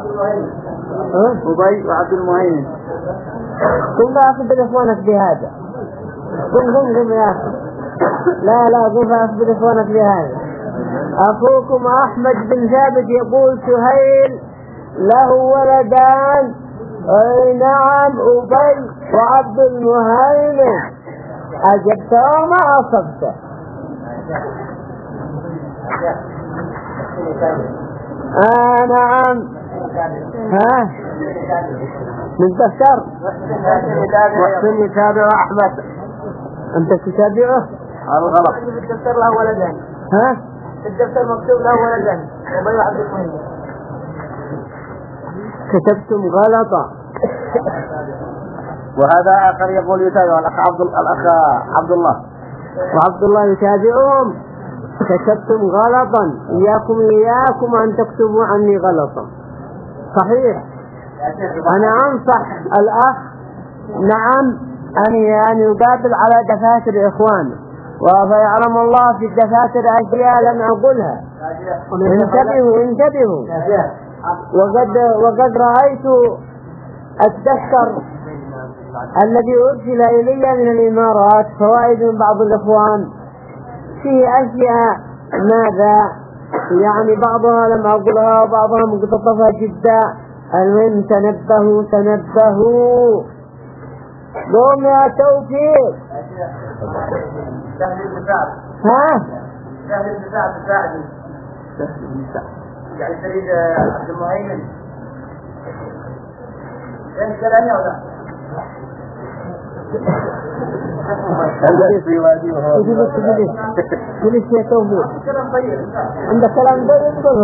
أبي وعبد المهيمن. قم فأخبر إخوانك بهذا. قم قم قم يا أخي. لا لا قم فأخبر إخوانك بهذا. أخوكم أحمد بن ثابت يقول سهيل له ولدان. أي نعم أبي وعبد المهيمن. أجبت وما أصبت. آه نعم. ها من دفتر محسن يتابع أحمد. أنت تتابعه؟ هذا غلط. في الدفتر له ولدان. ها في الدفتر مكتوب له ولدان أبي وعبد المهيمن. كتبتم غلطا. وهذا آخر يقول يتابع الأخ عبد الأخ عبد الله وعبد الله يتابعهم. كتبتم غلطا. إياكم إياكم أن تكتبوا عني غلطا. صحيح. أنا أنصح الأخ نعم أن أن يقابل على دفاتر إخوانه، وفيعلم الله في الدفاتر أشياء لم أقولها. انتبهوا انتبهوا. وقد وقد رأيت الدفتر الذي أرسل إلي من الإمارات فوائد من بعض الإخوان فيه أشياء ماذا يعني بعضها لم أقولها وبعضها مقتطفة جدا. المهم تنبهوا تنبهوا. قوم يا توفيق. ها سهل بن سعد الساعدي. يعني سيد عبد المهيمن. كان كلامي ولا؟ عندك في وادي وهو جلس جلس جلس يا توفيق. كلام طيب. عندك كلام طيب قوله.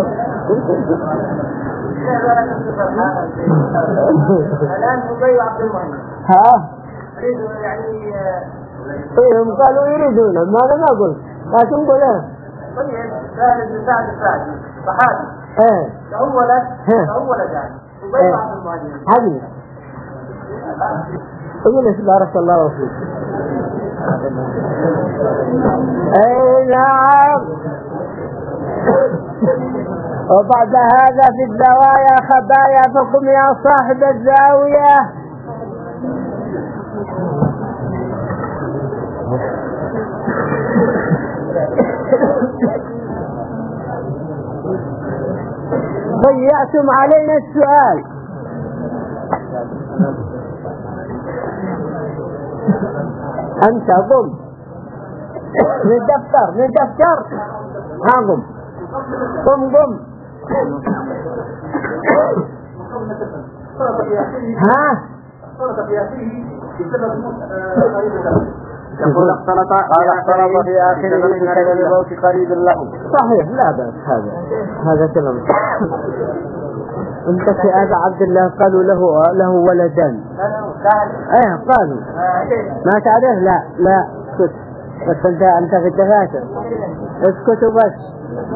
الآن أبي وعبد المهيمن. ها يريدوا يعني. إيه هم قالوا يريدون ماذا ما قلت لكن قلها. طيب سهل بن سعد الساعدي صحابي. ايه له ولد له ولدان أبي وعبد المهيمن. حبيبي اجلس بارك الله فيك. اي نعم. وبعد هذا في الزوايا خبايا فقم يا صاحب الزاوية. ضيعتم علينا السؤال. أنت قم من الدفتر من الدفتر. ها قم قم قم. ها يقول اختلط قال اختلط في آخره بسبب موت قريب له. صحيح لا بأس. هذا هذا كلام. انت في هذا عبد الله قالوا له له ولدان. ايه قالوا ما تعرف. لا لا اسكت بس انت انت في الدفاتر اسكتوا بس.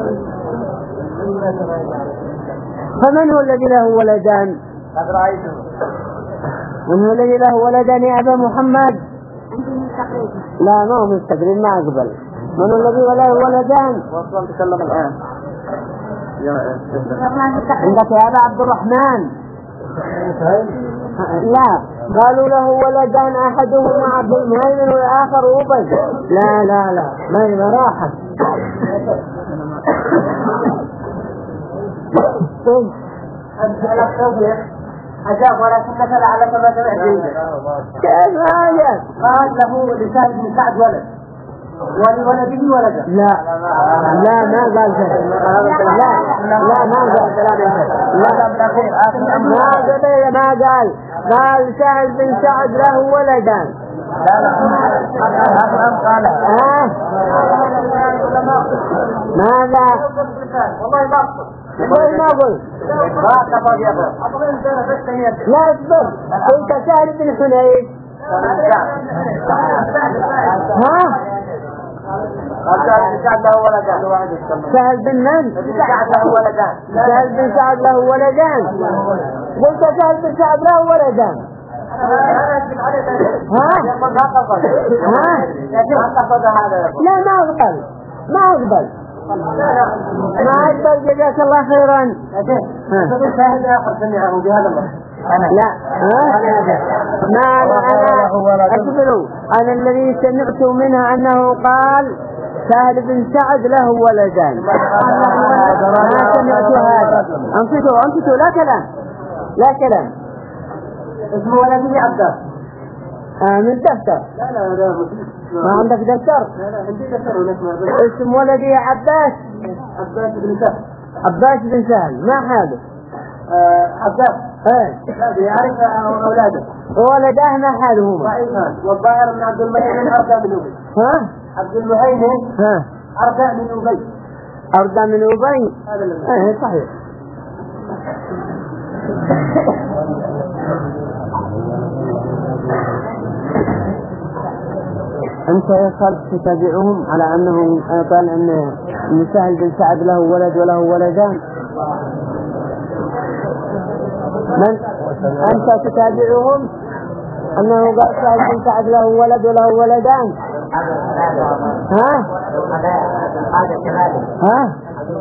فمن هو الذي له ولدان؟ قد رأيته. من هو الذي له ولدان يا أبا محمد؟ لا ما هو مستقبل ما أقبل. من هو الذي له ولدان؟ واصلا تكلم الآن. عندك يا أبا عبد الرحمن. لا قالوا له ولدان أحدهما عبد المهيمن والآخر أبي. لا لا لا ما راحت. أسألك توفيق أجاب ولكن مثل على كما سمعت جيدا. كيف هذا؟ قال له لسان بن سعد ولد ولولده ولدا. لا لا ما قال كذا. لا لا ما قال لا ما قال ما قال قال سهل بن سعد له ولدان. لا لا قال ها ماذا؟ والله ما أقصد. والله ما قلت. لا اصبر. قلت سهل بن حنيف. ها سهل بن من؟ سهل بن سعد له ولدان. قلت سهل بن سعد له ولدان. ها ها لا ما أقبل ما أقبل. ما أكبر جزاك الله خيرا. لا ما أنا أكبروا أنا الذي سمعت منها أنه قال سهل بن سعد له ولدان. ما سمعت هذا. أنصتوا أنصتوا لا كلام لا كلام. اسمه ولدي عباس. آه من دفتر. لا لا لا ما عندك دفتر؟ لا لا عندي دفتر ولا اسمه اسم ولدي عباس. عباس بن سهل. عباس بن سهل ما حاله؟ آه عباس. ايه. لا يعرف أولاده. ولداه ما حالهما؟ ضعيفان. والظاهر من عبد المهيمن أرجى من أبي. ها؟ عبد المهيمن ها؟ أرجى من أبي. أرجى من أبي؟ هذا اللي ايه صحيح. أنت يا صالح تتابعهم على أنهم قال أن سهل بن سعد له ولد وله ولدان. من أنت تتابعهم أنه قال سهل بن سعد له ولد وله ولدان. ها ها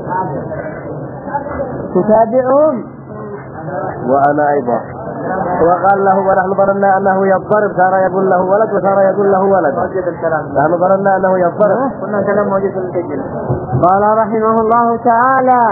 تتابعهم. وأنا أيضا. وقال له ونحن ظننا أنه يضطرب صار يقول له ولد وصار يقول له ولد. نحن ظننا أنه يضطرب. قلنا كلام موجود في المسجل. قال رحمه الله تعالى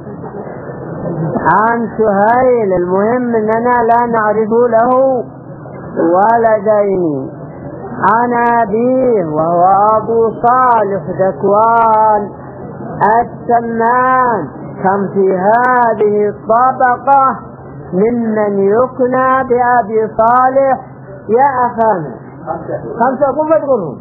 عن سهيل المهم أننا لا نعرف له ولدين عن أبيه وهو أبو صالح ذكوان السمان. كم في هذه الطبقة ممن يكنى بأبي صالح يا أخانا؟ خمسة قم تقولهم.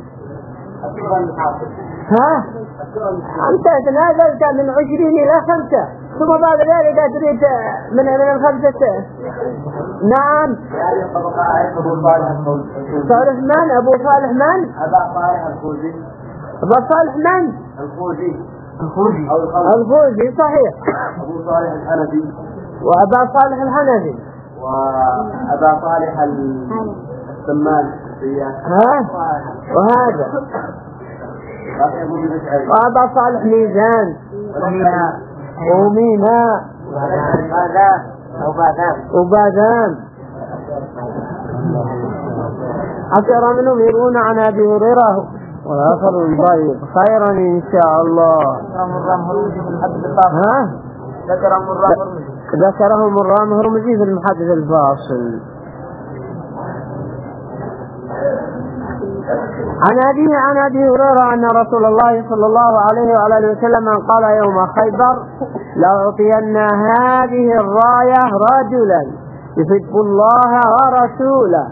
ها أنت تنازلت من عشرين إلى خمسة ثم بعد ذلك تريد من من الخمسة. نعم صالح من؟ أبو صالح من؟ أبا صالح الخوزي. أبو صالح من؟ الخوزي. الخوزي الخوزي صحيح. أبو صالح الحنفي. وأبا صالح الحنفي. وأبا صالح السمان. ها وهذا وأبا صالح ميزان ومينا وبادان. عشر منهم يروون عن أبي هريرة والآخر الضيف خيرا إن شاء الله. ها ذكره مرام هرمزي في المحدث الفاصل. عن أبيه عن أبي هريرة أن رسول الله صلى الله عليه وعلى آله وسلم قال يوم خيبر لأعطين هذه الراية رجلا يحب الله ورسوله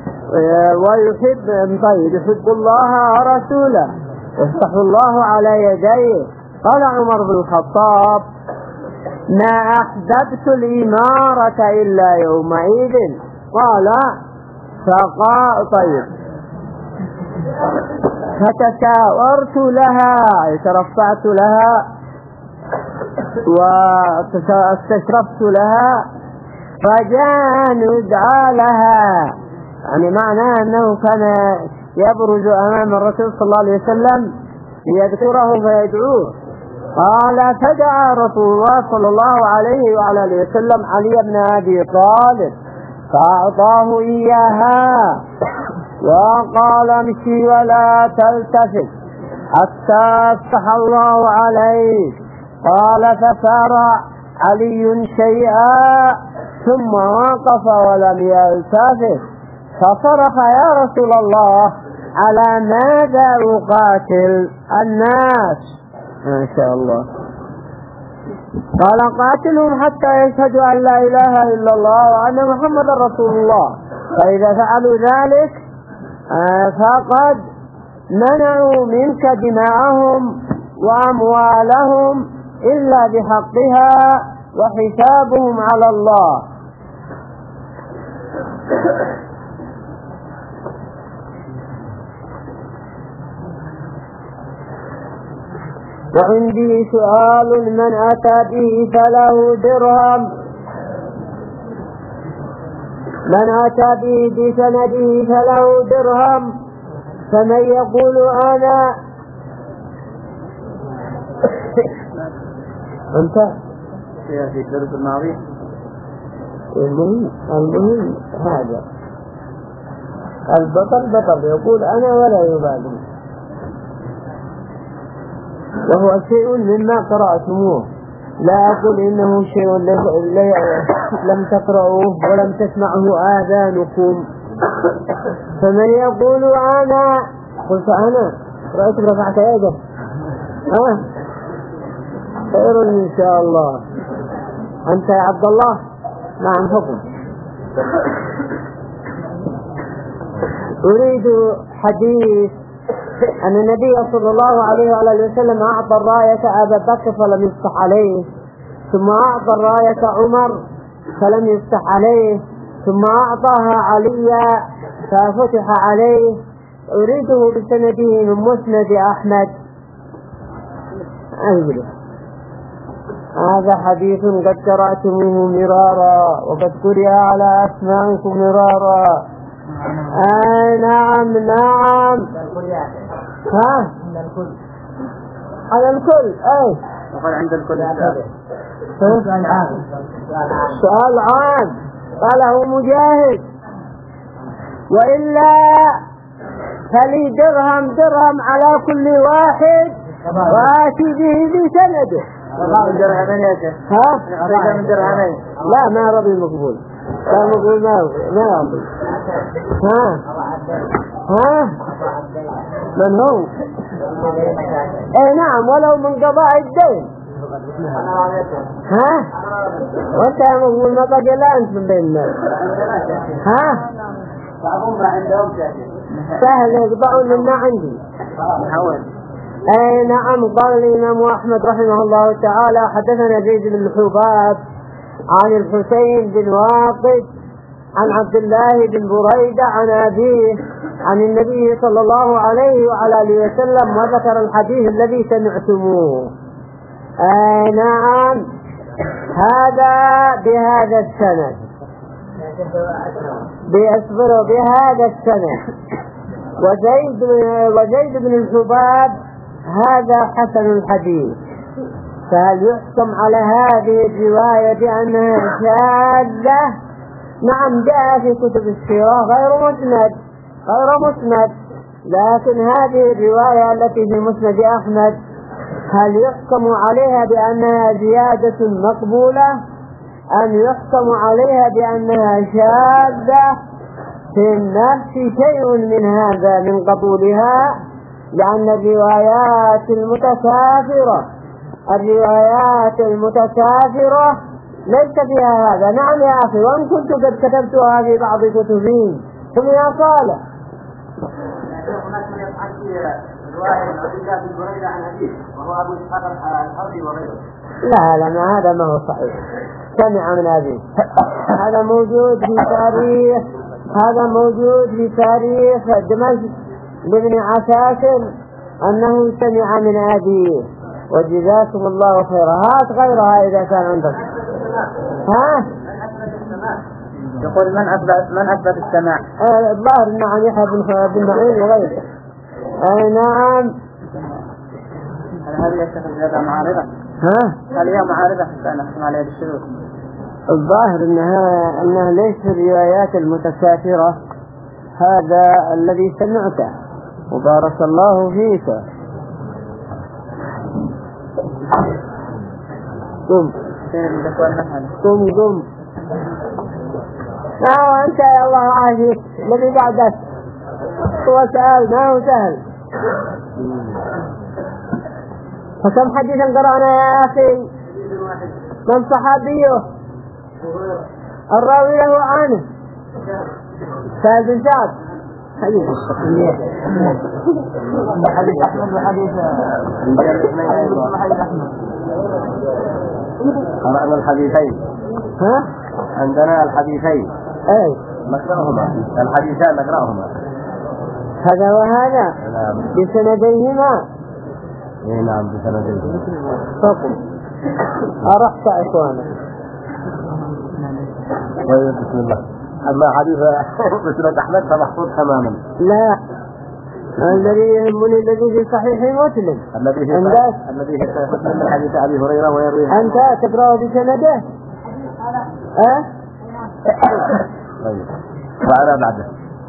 ويحب طيب يحب الله ورسوله يفتح الله على يديه. قال عمر بن الخطاب ما أحببت الإمارة إلا يومئذ. قال فقال طيب فتشاورت لها ترفعت لها واستشرفت لها فجاء يدعى لها. يعني معناه أنه كان يبرز أمام الرسول صلى الله عليه وسلم ليذكره فيدعوه. قال فدعا رسول الله صلى الله عليه وعلى آله وسلم علي بن أبي طالب فأعطاه إياها وقال امشي ولا تلتفت حتى افتح الله عليك. قال فسار علي شيئا ثم وقف ولم يلتفت فصرخ يا رسول الله على ماذا أقاتل الناس؟ ما شاء الله. قال قاتلهم حتى يشهدوا أن لا إله إلا الله وأن محمد رسول الله فإذا فعلوا ذلك فقد منعوا منك دماءهم وأموالهم إلا بحقها وحسابهم على الله. وعندي سؤال من أتى به فله درهم من أتى به بسنده فله درهم فمن يقول أنا انت في الدرس الماضي المهم المهم هذا البطل بطل يقول أنا ولا يبالي، وهو شيء مما قرأتموه، لا أقول إنه شيء لم تقرأوه ولم تسمعه آذانكم. فمن يقول أنا قلت أنا رأيت رفعت يده ها خير إن شاء الله. أنت يا عبد الله نعم حكم. أريد حديث أن النبي صلى الله عليه وآله وسلم أعطى الراية أبا بكر فلم يفتح عليه، ثم أعطى الراية عمر فلم يفتح عليه، ثم أعطاها علي ففتح عليه. أريده بسنده من مسند أحمد. أنزله هذا حديث قد قرأتموه مرارا وقد قرئ على أسماعكم مرارا. آه نعم نعم ها على الكل أي وقال عند الكل سؤال عام سؤال عام قاله مجاهد، وإلا فلي درهم درهم على كل واحد وآتي به بسنده. ها لا ما رضي مقبول لا مقبول ما ما رضي. ها ها من هو اي نعم ولو من قضاء الدين. ها وانت يا مقبول ما قد لا انت من بين الناس. ها سهل يقضعون منا عندي. اي نعم. قال الامام احمد رحمه الله تعالى حدثنا زيد بن حباب عن الحسين بن واقد عن عبد الله بن بريدة عن أبيه عن النبي صلى الله عليه وعلى آله وسلم، وذكر الحديث الذي سمعتموه. اي نعم. هذا بهذا السند بأصبر بهذا السند. وزيد وزيد بن الحباب هذا حسن الحديث. فهل يحكم على هذه الرواية بأنها شاذة؟ نعم جاء في كتب السيرة غير مسند غير مسند لكن هذه الرواية التي في مسند أحمد هل يحكم عليها بأنها زيادة مقبولة أم يحكم عليها بأنها شاذة؟ في النفس شيء من هذا من قبولها، لأن الروايات المتكاثرة الروايات المتكاثرة ليس فيها هذا. نعم يا أخي، وإن كنت قد كتبتها في بعض كتبين ثم يا صالح لا لا ما هذا ما هو صحيح. سمع من أبيه هذا موجود في تاريخ هذا موجود في تاريخ دمشق لابن عساكر أنه سمع من أبيه. وجزاكم الله خيرا. هات غيرها إذا كان عندك. ها يقول من أثبت من أثبت السماع؟ الظاهر إن عن يحيى بن معين وغيره. أي نعم. هل هذه الشيخ معارضة؟ ها؟ هل هي معارضة حتى نحكم عليها بالشذوذ؟ الظاهر إنها إنها ليس الروايات المتكاثرة. هذا الذي سمعته وبارك الله فيك. قم قم قم. لا أنت يا الله عافيك الذي بعدك هو سهل ما هو سهل. فكم حديثا قرأنا يا أخي؟ من صحابيه الراوي له عنه؟ سهل بن سعد. حديث حديث أحمد وحديث أحمد. قرأنا الحديثين. ها؟ عندنا الحديثين. اي نقرأهما الحديثان نقرأهما هذا وهذا. نعم. بسنديهما. اي نعم بسنديهما. فقم أرحت إخوانا. بسم الله. أما حديث مسند أحمد فمحفوظ تماما. لا الذي يهمني الذي في صحيح مسلم الذي في الذي في مسلم من حديث أبي هريرة ويرويه. أنت تقرأه بسنده؟ أه؟ طيب وعلى بعده.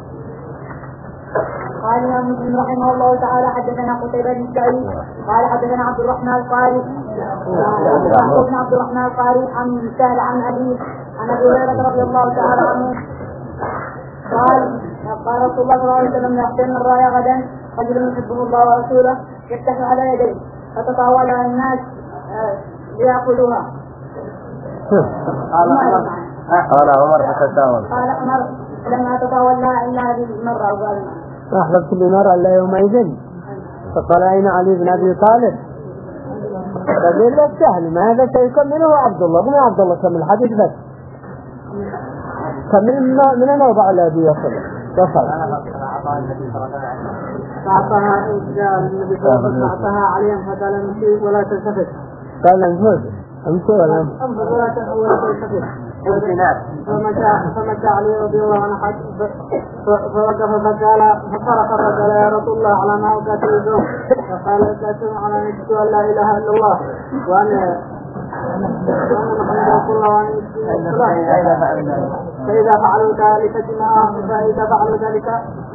قال الإمام مسلم رحمه الله تعالى حدثنا قتيبة بن سعيد قال حدثنا عبد الرحمن القاري بن عبد الرحمن القاري عن سهل عن أبيه عن أبي هريرة رضي الله تعالى عنه قال قال رسول الله صلى الله عليه وسلم يحتمل الراية غدا رجل يحبه الله ورسوله يفتح على يديه فتطاولها الناس ليأخذوها. قال عمر فتساول. قال عمر لما تطاولها إلا هذه المرة وقال أحببت كل مرة إلا يومئذ فقال أين علي بن أبي طالب؟ فقال لك سهل ما هذا سيكمله عبد الله بن عبد الله كمل الحديث بس كمل من الموضع الذي يصل يصل فأعطاها النبي صلى الله عليه وسلم أعطاها عليهم فقال امشي ولا تلتفت. قال انفذ امشي ولا انفذ ولا تلتفت. فمشى علي رضي الله عنه فوقف فقال فصرخ فقال يا رسول الله على ما أقاتلهم؟ فقال أقاتلهم على أن يشهدوا أن لا إله إلا الله وأن محمد رسول الله وأن يشهدوا. فإذا فعلوا ذلك دماءهم فإذا فعلوا ذلك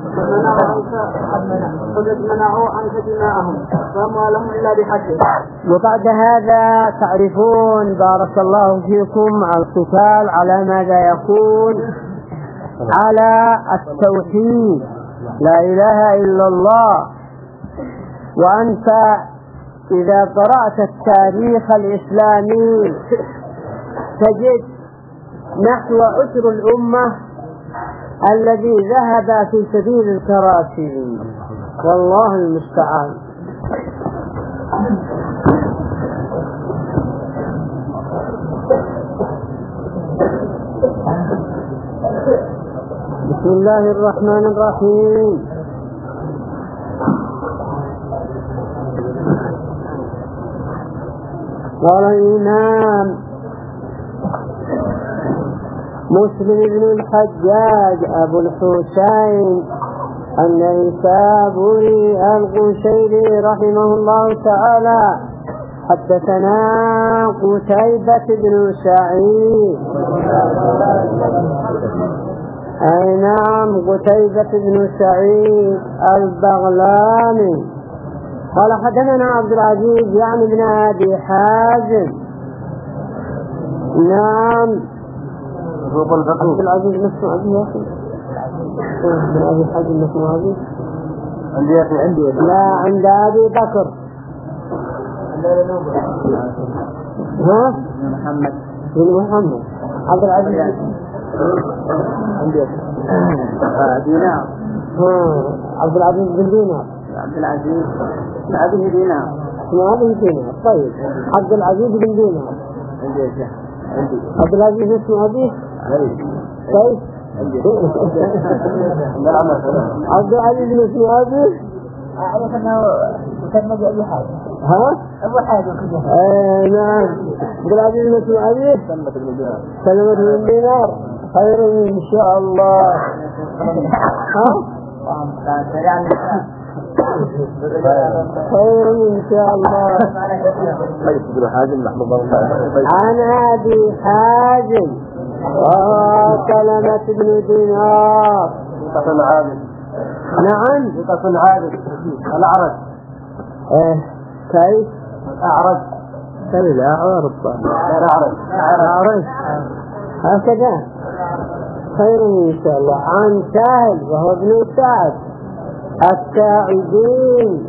فقد منعوا عنك دماءهم وأموالهم إلا بحقه. وبعد هذا تعرفون بارك الله فيكم القتال على ماذا يكون؟ على التوحيد لا إله إلا الله. وأنت إذا قرأت التاريخ الإسلامي تجد نحو عشر الأمة الذي ذهب في سبيل الكراسي والله المستعان. بسم الله الرحمن الرحيم. قال الإمام مسلم بن الحجاج أبو الحسين النيسابوري القشيري رحمه الله تعالى حدثنا قتيبة بن سعيد. أي نعم قتيبة بن سعيد البغلاني قال حدثنا عبد العزيز يعني بن أبي حازم. نعم عبد العزيز نفسه أبي يا أخي بن أبي حازم نفسه أبي عندي يا أخي عندي لا عند أبي بكر. ها محمد بن محمد عبد العزيز عندي دينار. ها عبد العزيز بن دينار. عبد العزيز بن أبي دينار. اسمه أبي دينار. طيب عبد العزيز بن دينار. عندي يا شيخ عندي عبد العزيز اسمه أبي كيف؟ عبد العزيز اسمه أبي أعرف أنه مسمى بأبي حاجة. ها؟ أبو حاجة كده. ايه نعم عبد العزيز اسمه أبي سلمة بن دينار. خير إن شاء الله. ها؟ خير إن شاء الله. عن أبي حازم سلمة بن دينار. نعم ثقة عابد الأعرج. ايه كيف؟ الأعرج الأعرج الأعرج الأعرج هكذا. خير إن شاء الله. عن سهل وهو ابن سعد الساعدين.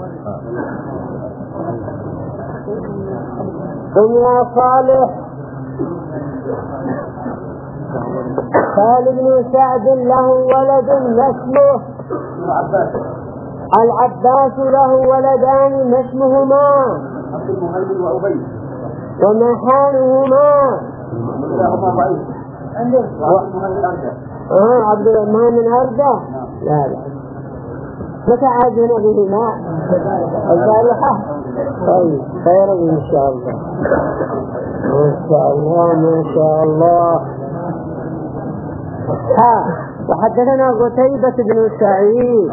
ثم صالح قال ابن سعد له ولد اسمه العباس له ولدان ما اسمهما وما حالهما. عبد الرحمن من أرجع لا لا متى عادنا بهما البارحة. طيب خير إن شاء الله. ما شاء الله ما شاء الله. ها وحدثنا قتيبة بن سعيد.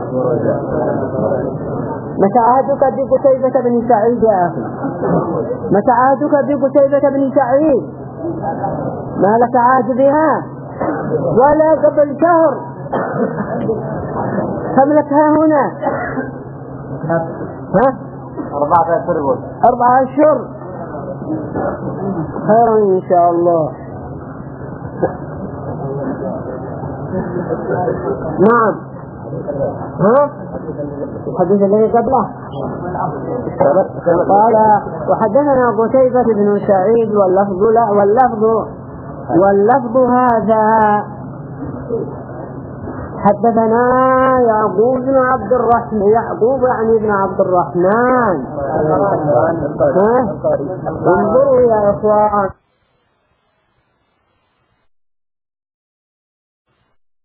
متى عهدك بقتيبة بن سعيد يا أخي؟ متى عهدك بقتيبة بن سعيد؟ ما لك عهد بها ولا قبل شهر؟ كم لك ها هنا؟ ها؟ أربعة أشهر. أربعة أشهر خير إن شاء الله. نعم. ها؟ الحديث الذي قبله قال وحدثنا قتيبة بن سعيد واللفظ لا واللفظ واللفظ هذا حدثنا يعقوب بن عبد الرحمن يعقوب يعني بن عبد الرحمن. انظروا يا إخوان